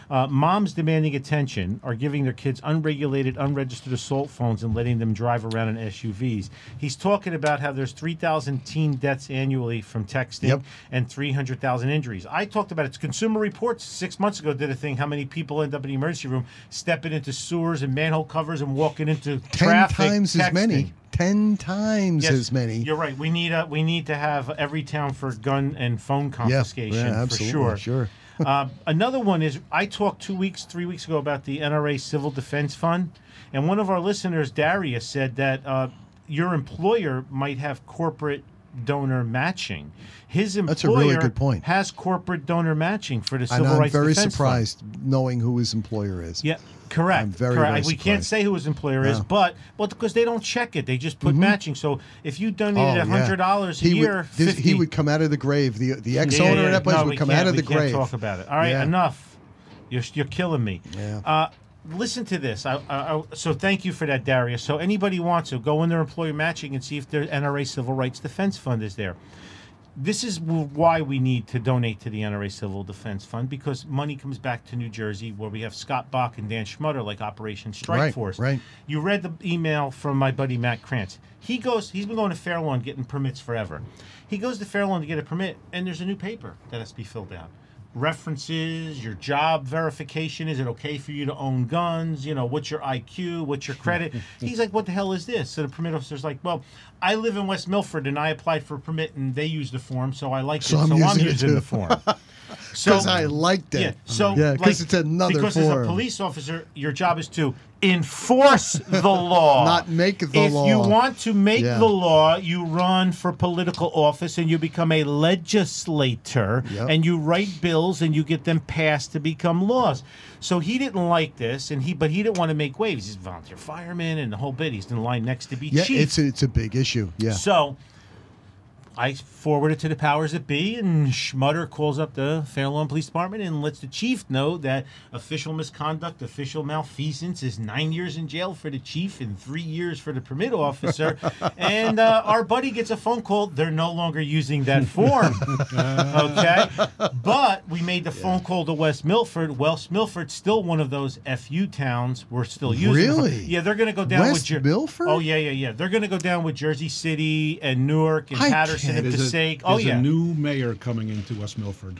Speaker 3: Moms demanding attention are giving their kids unregulated, unregistered assault phones and letting them drive around in SUVs. He's talking about how there's 3,000 teen deaths annually from texting and 300,000 injuries. I talked about it. Consumer Reports 6 months ago did a thing, how many people end up in the emergency room stepping into sewers and manhole covers and walking into
Speaker 2: 10
Speaker 3: traffic.
Speaker 2: times as many. 10 times
Speaker 3: Yes,
Speaker 2: as many.
Speaker 3: You're right. We need to have every town for gun and phone confiscation
Speaker 2: absolutely,
Speaker 3: for sure.
Speaker 2: sure.
Speaker 3: Another one is I talked 3 weeks ago about the NRA Civil Defense Fund, and one of our listeners, Darius, said that your employer might have corporate donor matching. His employer
Speaker 2: That's a really good point.
Speaker 3: has corporate donor matching for the
Speaker 2: And
Speaker 3: Civil
Speaker 2: I'm
Speaker 3: Rights
Speaker 2: very
Speaker 3: Defense
Speaker 2: surprised knowing who his employer is.
Speaker 3: Fund. Yeah. Correct.
Speaker 2: I'm very,
Speaker 3: correct.
Speaker 2: very
Speaker 3: We can't
Speaker 2: surprised.
Speaker 3: say who his employer is,
Speaker 2: No.
Speaker 3: but because they don't check it, they just put matching. So if you donated $100 a year,
Speaker 2: he would come out of the grave. The ex-owner of that place
Speaker 3: No,
Speaker 2: would
Speaker 3: we
Speaker 2: come
Speaker 3: can't-
Speaker 2: out of
Speaker 3: we
Speaker 2: the
Speaker 3: can't
Speaker 2: grave.
Speaker 3: talk about it. All right,
Speaker 2: Yeah.
Speaker 3: enough. You're killing me.
Speaker 2: Yeah.
Speaker 3: Listen to this. So thank you for that, Darius. So anybody wants to go in their employer matching and see if their NRA Civil Rights Defense Fund is there. This is why we need to donate to the NRA Civil Defense Fund, because money comes back to New Jersey, where we have Scott Bach and Dan Schmutter, like Operation Strike
Speaker 2: Right,
Speaker 3: Force.
Speaker 2: right.
Speaker 3: You read the email from my buddy Matt Krantz. He's been going to Fair Lawn getting permits forever. He goes to Fair Lawn to get a permit, and there's a new paper that has to be filled out. References, your job verification. Is it okay for you to own guns? You know, what's your IQ? What's your credit? He's like, what the hell is this? So the permit officer's like, well, I live in West Milford and I applied for a permit and they used the form, so I like
Speaker 2: So
Speaker 3: it.
Speaker 2: I'm
Speaker 3: So I'm
Speaker 2: using it
Speaker 3: using
Speaker 2: too.
Speaker 3: the form.
Speaker 2: Because I liked it.
Speaker 3: Yeah, so
Speaker 2: Yeah, 'cause it's another
Speaker 3: because as a
Speaker 2: form.
Speaker 3: police officer, your job is to enforce the law,
Speaker 2: Not make the
Speaker 3: if
Speaker 2: law.
Speaker 3: you want to make
Speaker 2: Yeah.
Speaker 3: the law, you run for political office and you become a legislator,
Speaker 2: Yep.
Speaker 3: and you write bills and you get them passed to become laws. So he didn't like this, but he didn't want to make waves. He's a volunteer fireman and the whole bit. He's in line next to be
Speaker 2: Yeah,
Speaker 3: chief.
Speaker 2: it's a big issue. Yeah.
Speaker 3: So I forward it to the powers that be, and Schmutter calls up the Fair Lawn Police Department and lets the chief know that official misconduct, official malfeasance is 9 years in jail for the chief and 3 years for the permit officer. And our buddy gets a phone call. They're no longer using that form. Okay? But we made the phone call to West Milford. West Milford's still one of those FU towns we're still using.
Speaker 2: Really?
Speaker 3: Yeah, they're going to go down
Speaker 2: West
Speaker 3: with
Speaker 2: Milford?
Speaker 3: Oh, yeah. They're going to go down with Jersey City and Newark and
Speaker 2: I
Speaker 3: Patterson and
Speaker 4: There's
Speaker 3: Passaic. Oh,
Speaker 4: there's
Speaker 3: yeah.
Speaker 4: a new mayor coming into West Milford.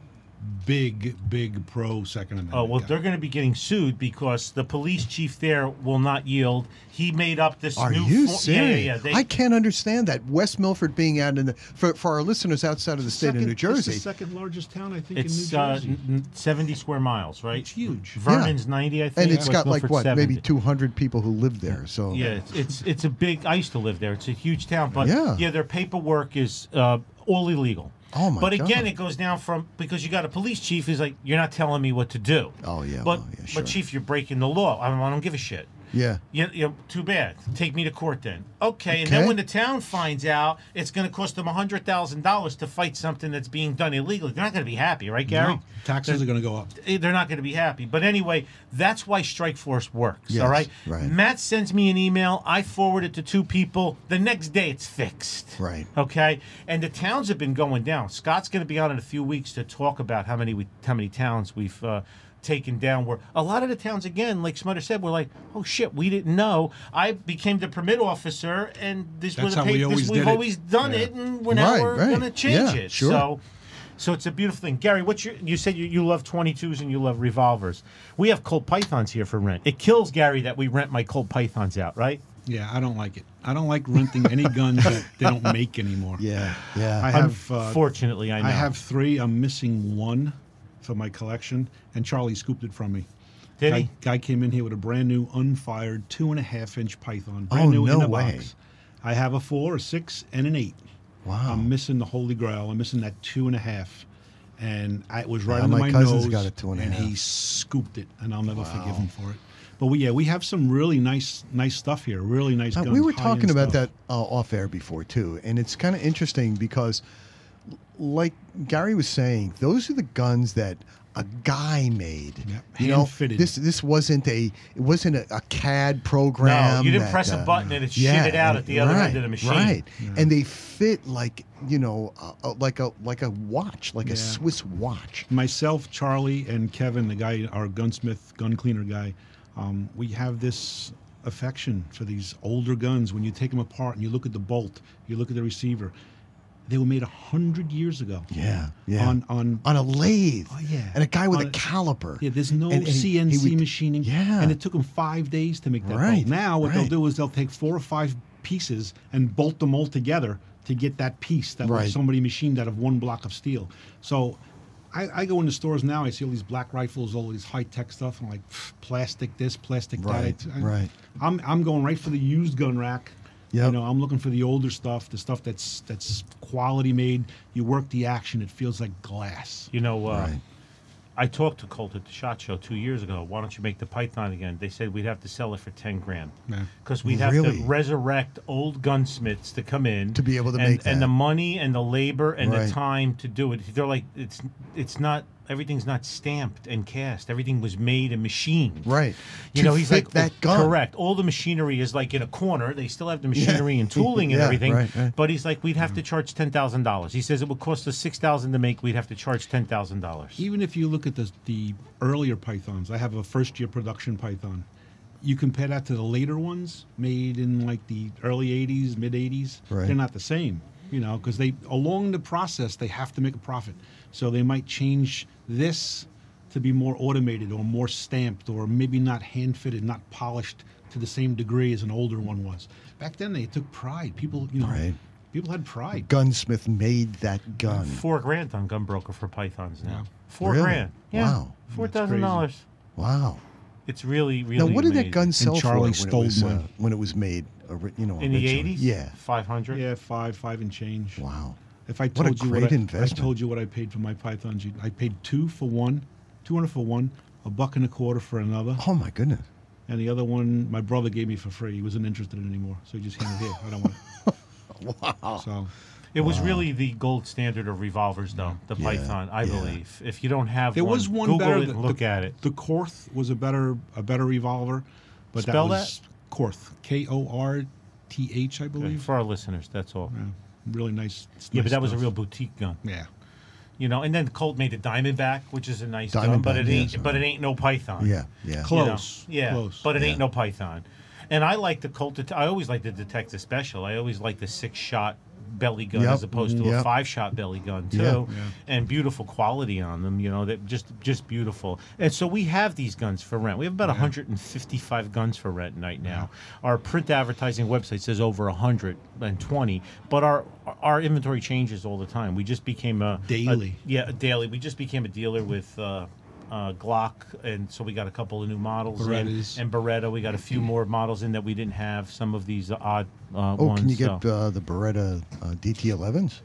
Speaker 4: Big pro Second Amendment.
Speaker 3: Oh, well,
Speaker 4: guy.
Speaker 3: they're going to be getting sued because the police chief there will not yield. He made up this
Speaker 2: Are
Speaker 3: new
Speaker 2: you
Speaker 3: form.
Speaker 2: serious?
Speaker 3: Yeah. They,
Speaker 2: I can't understand that. West Milford being out in the for our listeners outside of the state of New
Speaker 4: It's
Speaker 2: Jersey.
Speaker 4: the second largest town, I think,
Speaker 3: it's
Speaker 4: in New Jersey.
Speaker 3: 70 square miles, right?
Speaker 4: It's huge.
Speaker 3: Vernon's 90, I think.
Speaker 2: And it's
Speaker 3: West
Speaker 2: got like
Speaker 3: Milford's
Speaker 2: what,
Speaker 3: 70.
Speaker 2: maybe 200 people who live there. So
Speaker 3: Yeah, it's a big. I used to live there. It's a huge town, but
Speaker 2: Yeah.
Speaker 3: their paperwork is all illegal.
Speaker 2: Oh, my
Speaker 3: But again,
Speaker 2: God.
Speaker 3: it goes down from because you got a police chief who's like, you're not telling me what to do.
Speaker 2: Oh, yeah,
Speaker 3: But
Speaker 2: well, yeah, sure.
Speaker 3: but chief, you're breaking the law. I don't give a shit.
Speaker 2: yeah.
Speaker 3: Too bad. Take me to court then. Okay, and then
Speaker 2: Okay.
Speaker 3: when the town finds out, it's going to cost them $100,000 to fight something that's being done illegally. They're not going to be happy, right, Gary?
Speaker 4: No, taxes are going to go up.
Speaker 3: They're not going to be happy. But anyway, that's why Strike Force works,
Speaker 2: Yes,
Speaker 3: all right?
Speaker 2: right.
Speaker 3: Matt sends me an email. I forward it to two people. The next day, it's fixed.
Speaker 2: Right.
Speaker 3: Okay? And the towns have been going down. Scott's going to be on in a few weeks to talk about how many towns we've taken down. Where a lot of the towns, again, like Smutter said, were like, oh, shit, we didn't know. I became the permit officer, and this
Speaker 4: That's
Speaker 3: was
Speaker 4: how we always
Speaker 3: we've
Speaker 4: did it.
Speaker 3: always done
Speaker 4: Yeah.
Speaker 3: it, and now
Speaker 2: Right,
Speaker 3: we're
Speaker 2: right.
Speaker 3: going to change
Speaker 2: Yeah,
Speaker 3: it.
Speaker 2: sure.
Speaker 3: So it's a beautiful thing. Gary, you said you love 22s and you love revolvers. We have Colt Pythons here for rent. It kills Gary that we rent my Colt Pythons out, right?
Speaker 4: Yeah, I don't like it. I don't like renting any guns that they don't make anymore.
Speaker 2: Yeah.
Speaker 4: I
Speaker 2: Yeah.
Speaker 4: have.
Speaker 3: Unfortunately, I know.
Speaker 4: I have 3. I'm missing 1 for my collection, and Charlie scooped it from me.
Speaker 3: Did he?
Speaker 4: Guy came in here with a brand new, unfired 2.5-inch Python,
Speaker 2: Oh,
Speaker 4: brand new
Speaker 2: no
Speaker 4: in a
Speaker 2: way.
Speaker 4: box. I have a 4, a 6, and an 8.
Speaker 2: Wow.
Speaker 4: I'm missing the Holy Grail. I'm missing that 2.5, and it was right
Speaker 2: Yeah,
Speaker 4: under
Speaker 2: my
Speaker 4: my
Speaker 2: cousin's
Speaker 4: nose.
Speaker 2: got a 2.5.
Speaker 4: and he scooped it, and I'll never forgive him for it. But we have some really nice stuff here. Really nice guns.
Speaker 2: We were
Speaker 4: high-end
Speaker 2: talking about
Speaker 4: stuff.
Speaker 2: that off air before too, and it's kind of interesting because like Gary was saying, those are the guns that a guy made.
Speaker 4: Yep.
Speaker 2: You know,
Speaker 4: Hand-fitted.
Speaker 2: this wasn't a CAD program.
Speaker 3: No, you didn't
Speaker 2: that,
Speaker 3: press a button and it
Speaker 2: yeah,
Speaker 3: shitted out at the other
Speaker 2: right,
Speaker 3: end of the machine.
Speaker 2: Right, and they fit like like a watch, like a Swiss watch.
Speaker 4: Myself, Charlie, and Kevin, the guy, our gunsmith, gun cleaner guy, we have this affection for these older guns. When you take them apart and you look at the bolt, you look at the receiver, they were made 100 years ago.
Speaker 2: Yeah.
Speaker 4: On
Speaker 2: a lathe.
Speaker 4: Oh, yeah.
Speaker 2: And a guy with
Speaker 4: On
Speaker 2: a caliper.
Speaker 4: Yeah, there's no
Speaker 2: And he
Speaker 4: CNC
Speaker 2: would-
Speaker 4: machining.
Speaker 2: Yeah.
Speaker 4: And it took them 5 days to make that
Speaker 2: Right,
Speaker 4: bolt. Now what they'll
Speaker 2: right.
Speaker 4: do is they'll take 4 or 5 pieces and bolt them all together to get that piece that
Speaker 2: Right.
Speaker 4: was somebody machined out of one block of steel. So I go into stores now, I see all these black rifles, all these high-tech stuff, and I'm like, plastic this, plastic
Speaker 2: Right,
Speaker 4: that.
Speaker 2: right.
Speaker 4: I'm going right for the used gun rack.
Speaker 2: Yep.
Speaker 4: You know, I'm looking for the older stuff, the stuff that's quality made. You work the action, it feels like glass.
Speaker 3: You know,
Speaker 2: Right.
Speaker 3: I talked to Colt at the SHOT Show 2 years ago. Why don't you make the Python again? They said we'd have to sell it for 10 grand.
Speaker 4: Yeah.
Speaker 3: Because we'd have
Speaker 2: Really?
Speaker 3: to resurrect old gunsmiths to come in.
Speaker 2: To be able to
Speaker 3: and,
Speaker 2: make that.
Speaker 3: And the money and the labor and
Speaker 2: Right.
Speaker 3: the time to do it. They're like, it's not, everything's not stamped and cast. Everything was made and machined.
Speaker 2: Right.
Speaker 3: You
Speaker 2: To
Speaker 3: know, he's
Speaker 2: fit
Speaker 3: like,
Speaker 2: that gun.
Speaker 3: correct. All the machinery is like in a corner. They still have the machinery and tooling and
Speaker 2: Yeah,
Speaker 3: everything.
Speaker 2: right.
Speaker 3: But he's like, we'd have to charge $10,000. He says it would cost us $6,000 to make. We'd have to charge $10,000.
Speaker 4: Even if you look at the earlier Pythons, I have a first-year production Python. You compare that to the later ones made in like the early 80s, mid 80s,
Speaker 2: Right.
Speaker 4: they're not the same, you know, because they along the process they have to make a profit. So they might change this to be more automated or more stamped or maybe not hand-fitted, not polished to the same degree as an older one was. Back then they took pride. People, you know,
Speaker 2: Right.
Speaker 4: people had pride.
Speaker 2: Gunsmith made that gun.
Speaker 3: $4,000 on Gunbroker for Pythons now.
Speaker 4: Yeah.
Speaker 3: $4
Speaker 2: Really?
Speaker 3: grand. Yeah.
Speaker 2: Wow.
Speaker 3: $4,000.
Speaker 2: Wow.
Speaker 3: It's really, really.
Speaker 2: Now, what did that
Speaker 3: amazing.
Speaker 2: gun sell
Speaker 4: Charlie
Speaker 2: for
Speaker 4: stole
Speaker 2: when
Speaker 4: mine.
Speaker 2: it was made? You know,
Speaker 3: in the
Speaker 2: originally?
Speaker 3: 80s?
Speaker 2: Yeah.
Speaker 3: 500.
Speaker 4: Yeah, five and change.
Speaker 2: Wow.
Speaker 4: If I
Speaker 2: What a
Speaker 4: told you
Speaker 2: great
Speaker 4: what I
Speaker 2: investment.
Speaker 4: told you what I paid for my pythons, I paid 2 for one, 200 for one, $1.25 for another,
Speaker 2: Oh my goodness.
Speaker 4: and the other one my brother gave me for free. He wasn't interested in it anymore, so he just handed it here. I don't want it.
Speaker 2: Wow.
Speaker 4: So
Speaker 3: It was really the gold standard of revolvers, though. The
Speaker 2: Yeah,
Speaker 3: Python, I
Speaker 2: yeah.
Speaker 3: believe. If you don't have
Speaker 4: there
Speaker 3: one,
Speaker 4: was one
Speaker 3: Google
Speaker 4: better.
Speaker 3: it and look at it.
Speaker 4: The Korth was a better revolver, but
Speaker 3: Spell
Speaker 4: that was Korth, Korth, I believe.
Speaker 3: For our listeners, that's all.
Speaker 4: Yeah, really nice.
Speaker 3: Yeah,
Speaker 4: nice
Speaker 3: but that was a
Speaker 4: stuff.
Speaker 3: real boutique gun.
Speaker 4: Yeah.
Speaker 3: You know, and then Colt made the Diamondback, which is a nice gun, but
Speaker 2: Diamondback,
Speaker 3: it ain't.
Speaker 2: yes.
Speaker 3: But it ain't no Python.
Speaker 2: Yeah. Yeah.
Speaker 3: You know?
Speaker 4: Close.
Speaker 3: Yeah,
Speaker 4: Close.
Speaker 3: but it ain't
Speaker 2: Yeah.
Speaker 3: no Python. And I like the Colt. I always like the Detective Special. I always like the 6-shot belly gun
Speaker 2: Yep.
Speaker 3: as opposed to a
Speaker 2: Yep.
Speaker 3: 5-shot belly gun too,
Speaker 2: Yeah.
Speaker 3: and beautiful quality on them. You know, that just beautiful. And so we have these guns for rent. We have about 155 guns for rent right now. Our print advertising website says over 120, but our inventory changes all the time. We just became a
Speaker 4: Daily.
Speaker 3: daily. We just became a dealer with Glock, and so we got a couple of new models in,
Speaker 4: Berettas.
Speaker 3: and Beretta. We got a few more models in that we didn't have. Some of these odd
Speaker 2: Oh,
Speaker 3: ones.
Speaker 2: can you get
Speaker 3: so.
Speaker 2: the Beretta DT11s?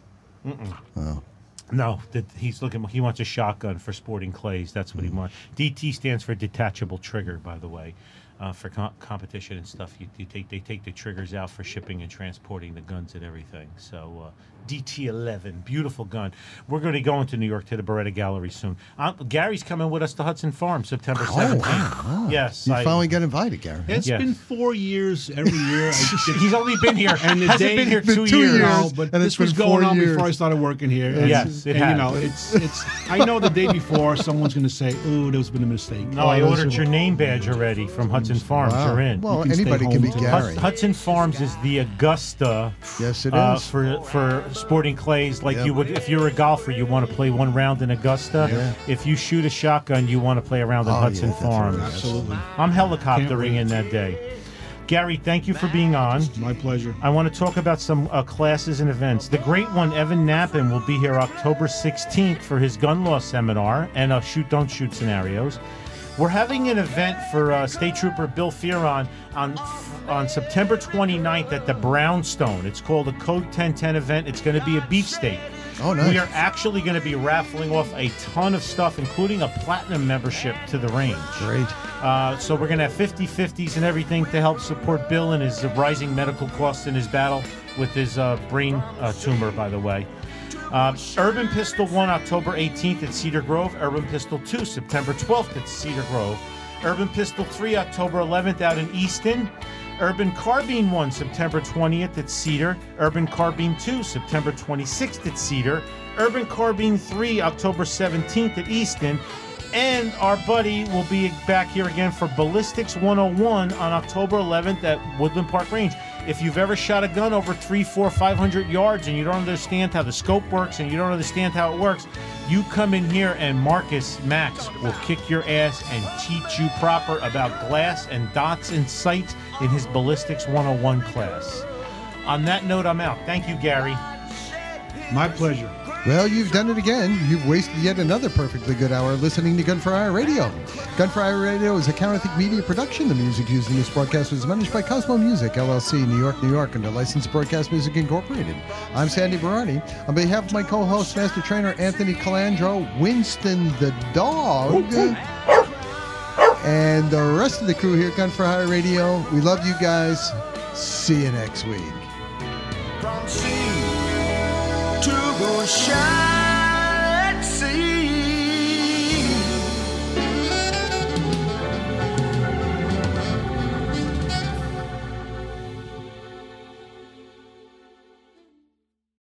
Speaker 3: No, he's looking. He wants a shotgun for sporting clays. That's what he wants. DT stands for detachable trigger, by the way. For competition and stuff, they take the triggers out for shipping and transporting the guns and everything. So DT11, beautiful gun. We're going to go into New York to the Beretta Gallery soon. Gary's coming with us to Hudson Farm September 17th.
Speaker 2: wow.
Speaker 3: Yes,
Speaker 2: You finally got invited, Gary.
Speaker 4: It's
Speaker 3: Yeah.
Speaker 4: been 4 years every year.
Speaker 3: He's only been here.
Speaker 4: And the
Speaker 3: hasn't
Speaker 4: day-
Speaker 3: been here
Speaker 2: Been
Speaker 3: 2
Speaker 2: 2
Speaker 3: years.
Speaker 2: years.
Speaker 4: No, but
Speaker 2: And
Speaker 4: this
Speaker 2: it's
Speaker 4: was
Speaker 2: been
Speaker 4: going
Speaker 2: 4
Speaker 4: on
Speaker 2: years.
Speaker 4: before I started working here. And,
Speaker 3: Yes, it
Speaker 4: and you
Speaker 3: has.
Speaker 4: know, it's. I know the day before someone's going to say, "Ooh, there's been a mistake."
Speaker 3: No, I
Speaker 2: those
Speaker 3: ordered
Speaker 2: are-
Speaker 3: your name badge already from Hudson Farms.
Speaker 2: Wow.
Speaker 3: You're in.
Speaker 2: Well,
Speaker 4: You can stay
Speaker 2: anybody can be
Speaker 4: home too.
Speaker 2: Gary.
Speaker 3: Hudson Farms is the Augusta
Speaker 2: Yes, it is.
Speaker 3: for sporting clays. Like you would, if you're a golfer, you want to play one round in Augusta.
Speaker 2: Yeah.
Speaker 3: If you shoot a shotgun, you want to play around in
Speaker 2: Oh,
Speaker 3: Hudson
Speaker 2: yeah, that's right.
Speaker 3: Farms.
Speaker 4: Absolutely,
Speaker 3: I'm
Speaker 4: Can't
Speaker 3: helicoptering
Speaker 4: wait.
Speaker 3: in that day. Gary, thank you for being on.
Speaker 4: my pleasure.
Speaker 3: I want to talk about some classes and events. The great one, Evan Knappen, will be here October 16th for his gun law seminar and shoot, don't shoot scenarios. We're having an event for State Trooper Bill Fearon on September 29th at the Brownstone. It's called a Code 1010 event. It's going to be a beefsteak.
Speaker 2: Oh, nice.
Speaker 3: We are actually going to be raffling off a ton of stuff, including a platinum membership to the range.
Speaker 2: Great.
Speaker 3: So we're going to have 50/50s and everything to help support Bill and his rising medical costs in his battle with his brain tumor, by the way. Urban Pistol 1, October 18th at Cedar Grove. Urban Pistol 2, September 12th at Cedar Grove. Urban Pistol 3, October 11th out in Easton. Urban Carbine 1, September 20th at Cedar. Urban Carbine 2, September 26th at Cedar. Urban Carbine 3, October 17th at Easton. And our buddy will be back here again for Ballistics 101 on October 11th at Woodland Park Range. If you've ever shot a gun over 300, 400, 500 yards and you don't understand how the scope works and you don't understand how it works, you come in here and Marcus Max will kick your ass and teach you proper about glass and dots and sights in his Ballistics 101 class. On that note, I'm out. Thank you, Gary.
Speaker 4: My pleasure.
Speaker 2: Well, you've done it again. You've wasted yet another perfectly good hour listening to Gun for Hire Radio. Gun for Hire Radio is a Counterthink Media production. The music used in this broadcast was managed by Cosmo Music, LLC, New York, New York, under Licensed Broadcast Music Incorporated. I'm Sandy Barani. On behalf of my co-host, Master Trainer Anthony Calandro, Winston the dog, and the rest of the crew here at Gun for Hire Radio, we love you guys. See you next week.
Speaker 7: From sea to the shine.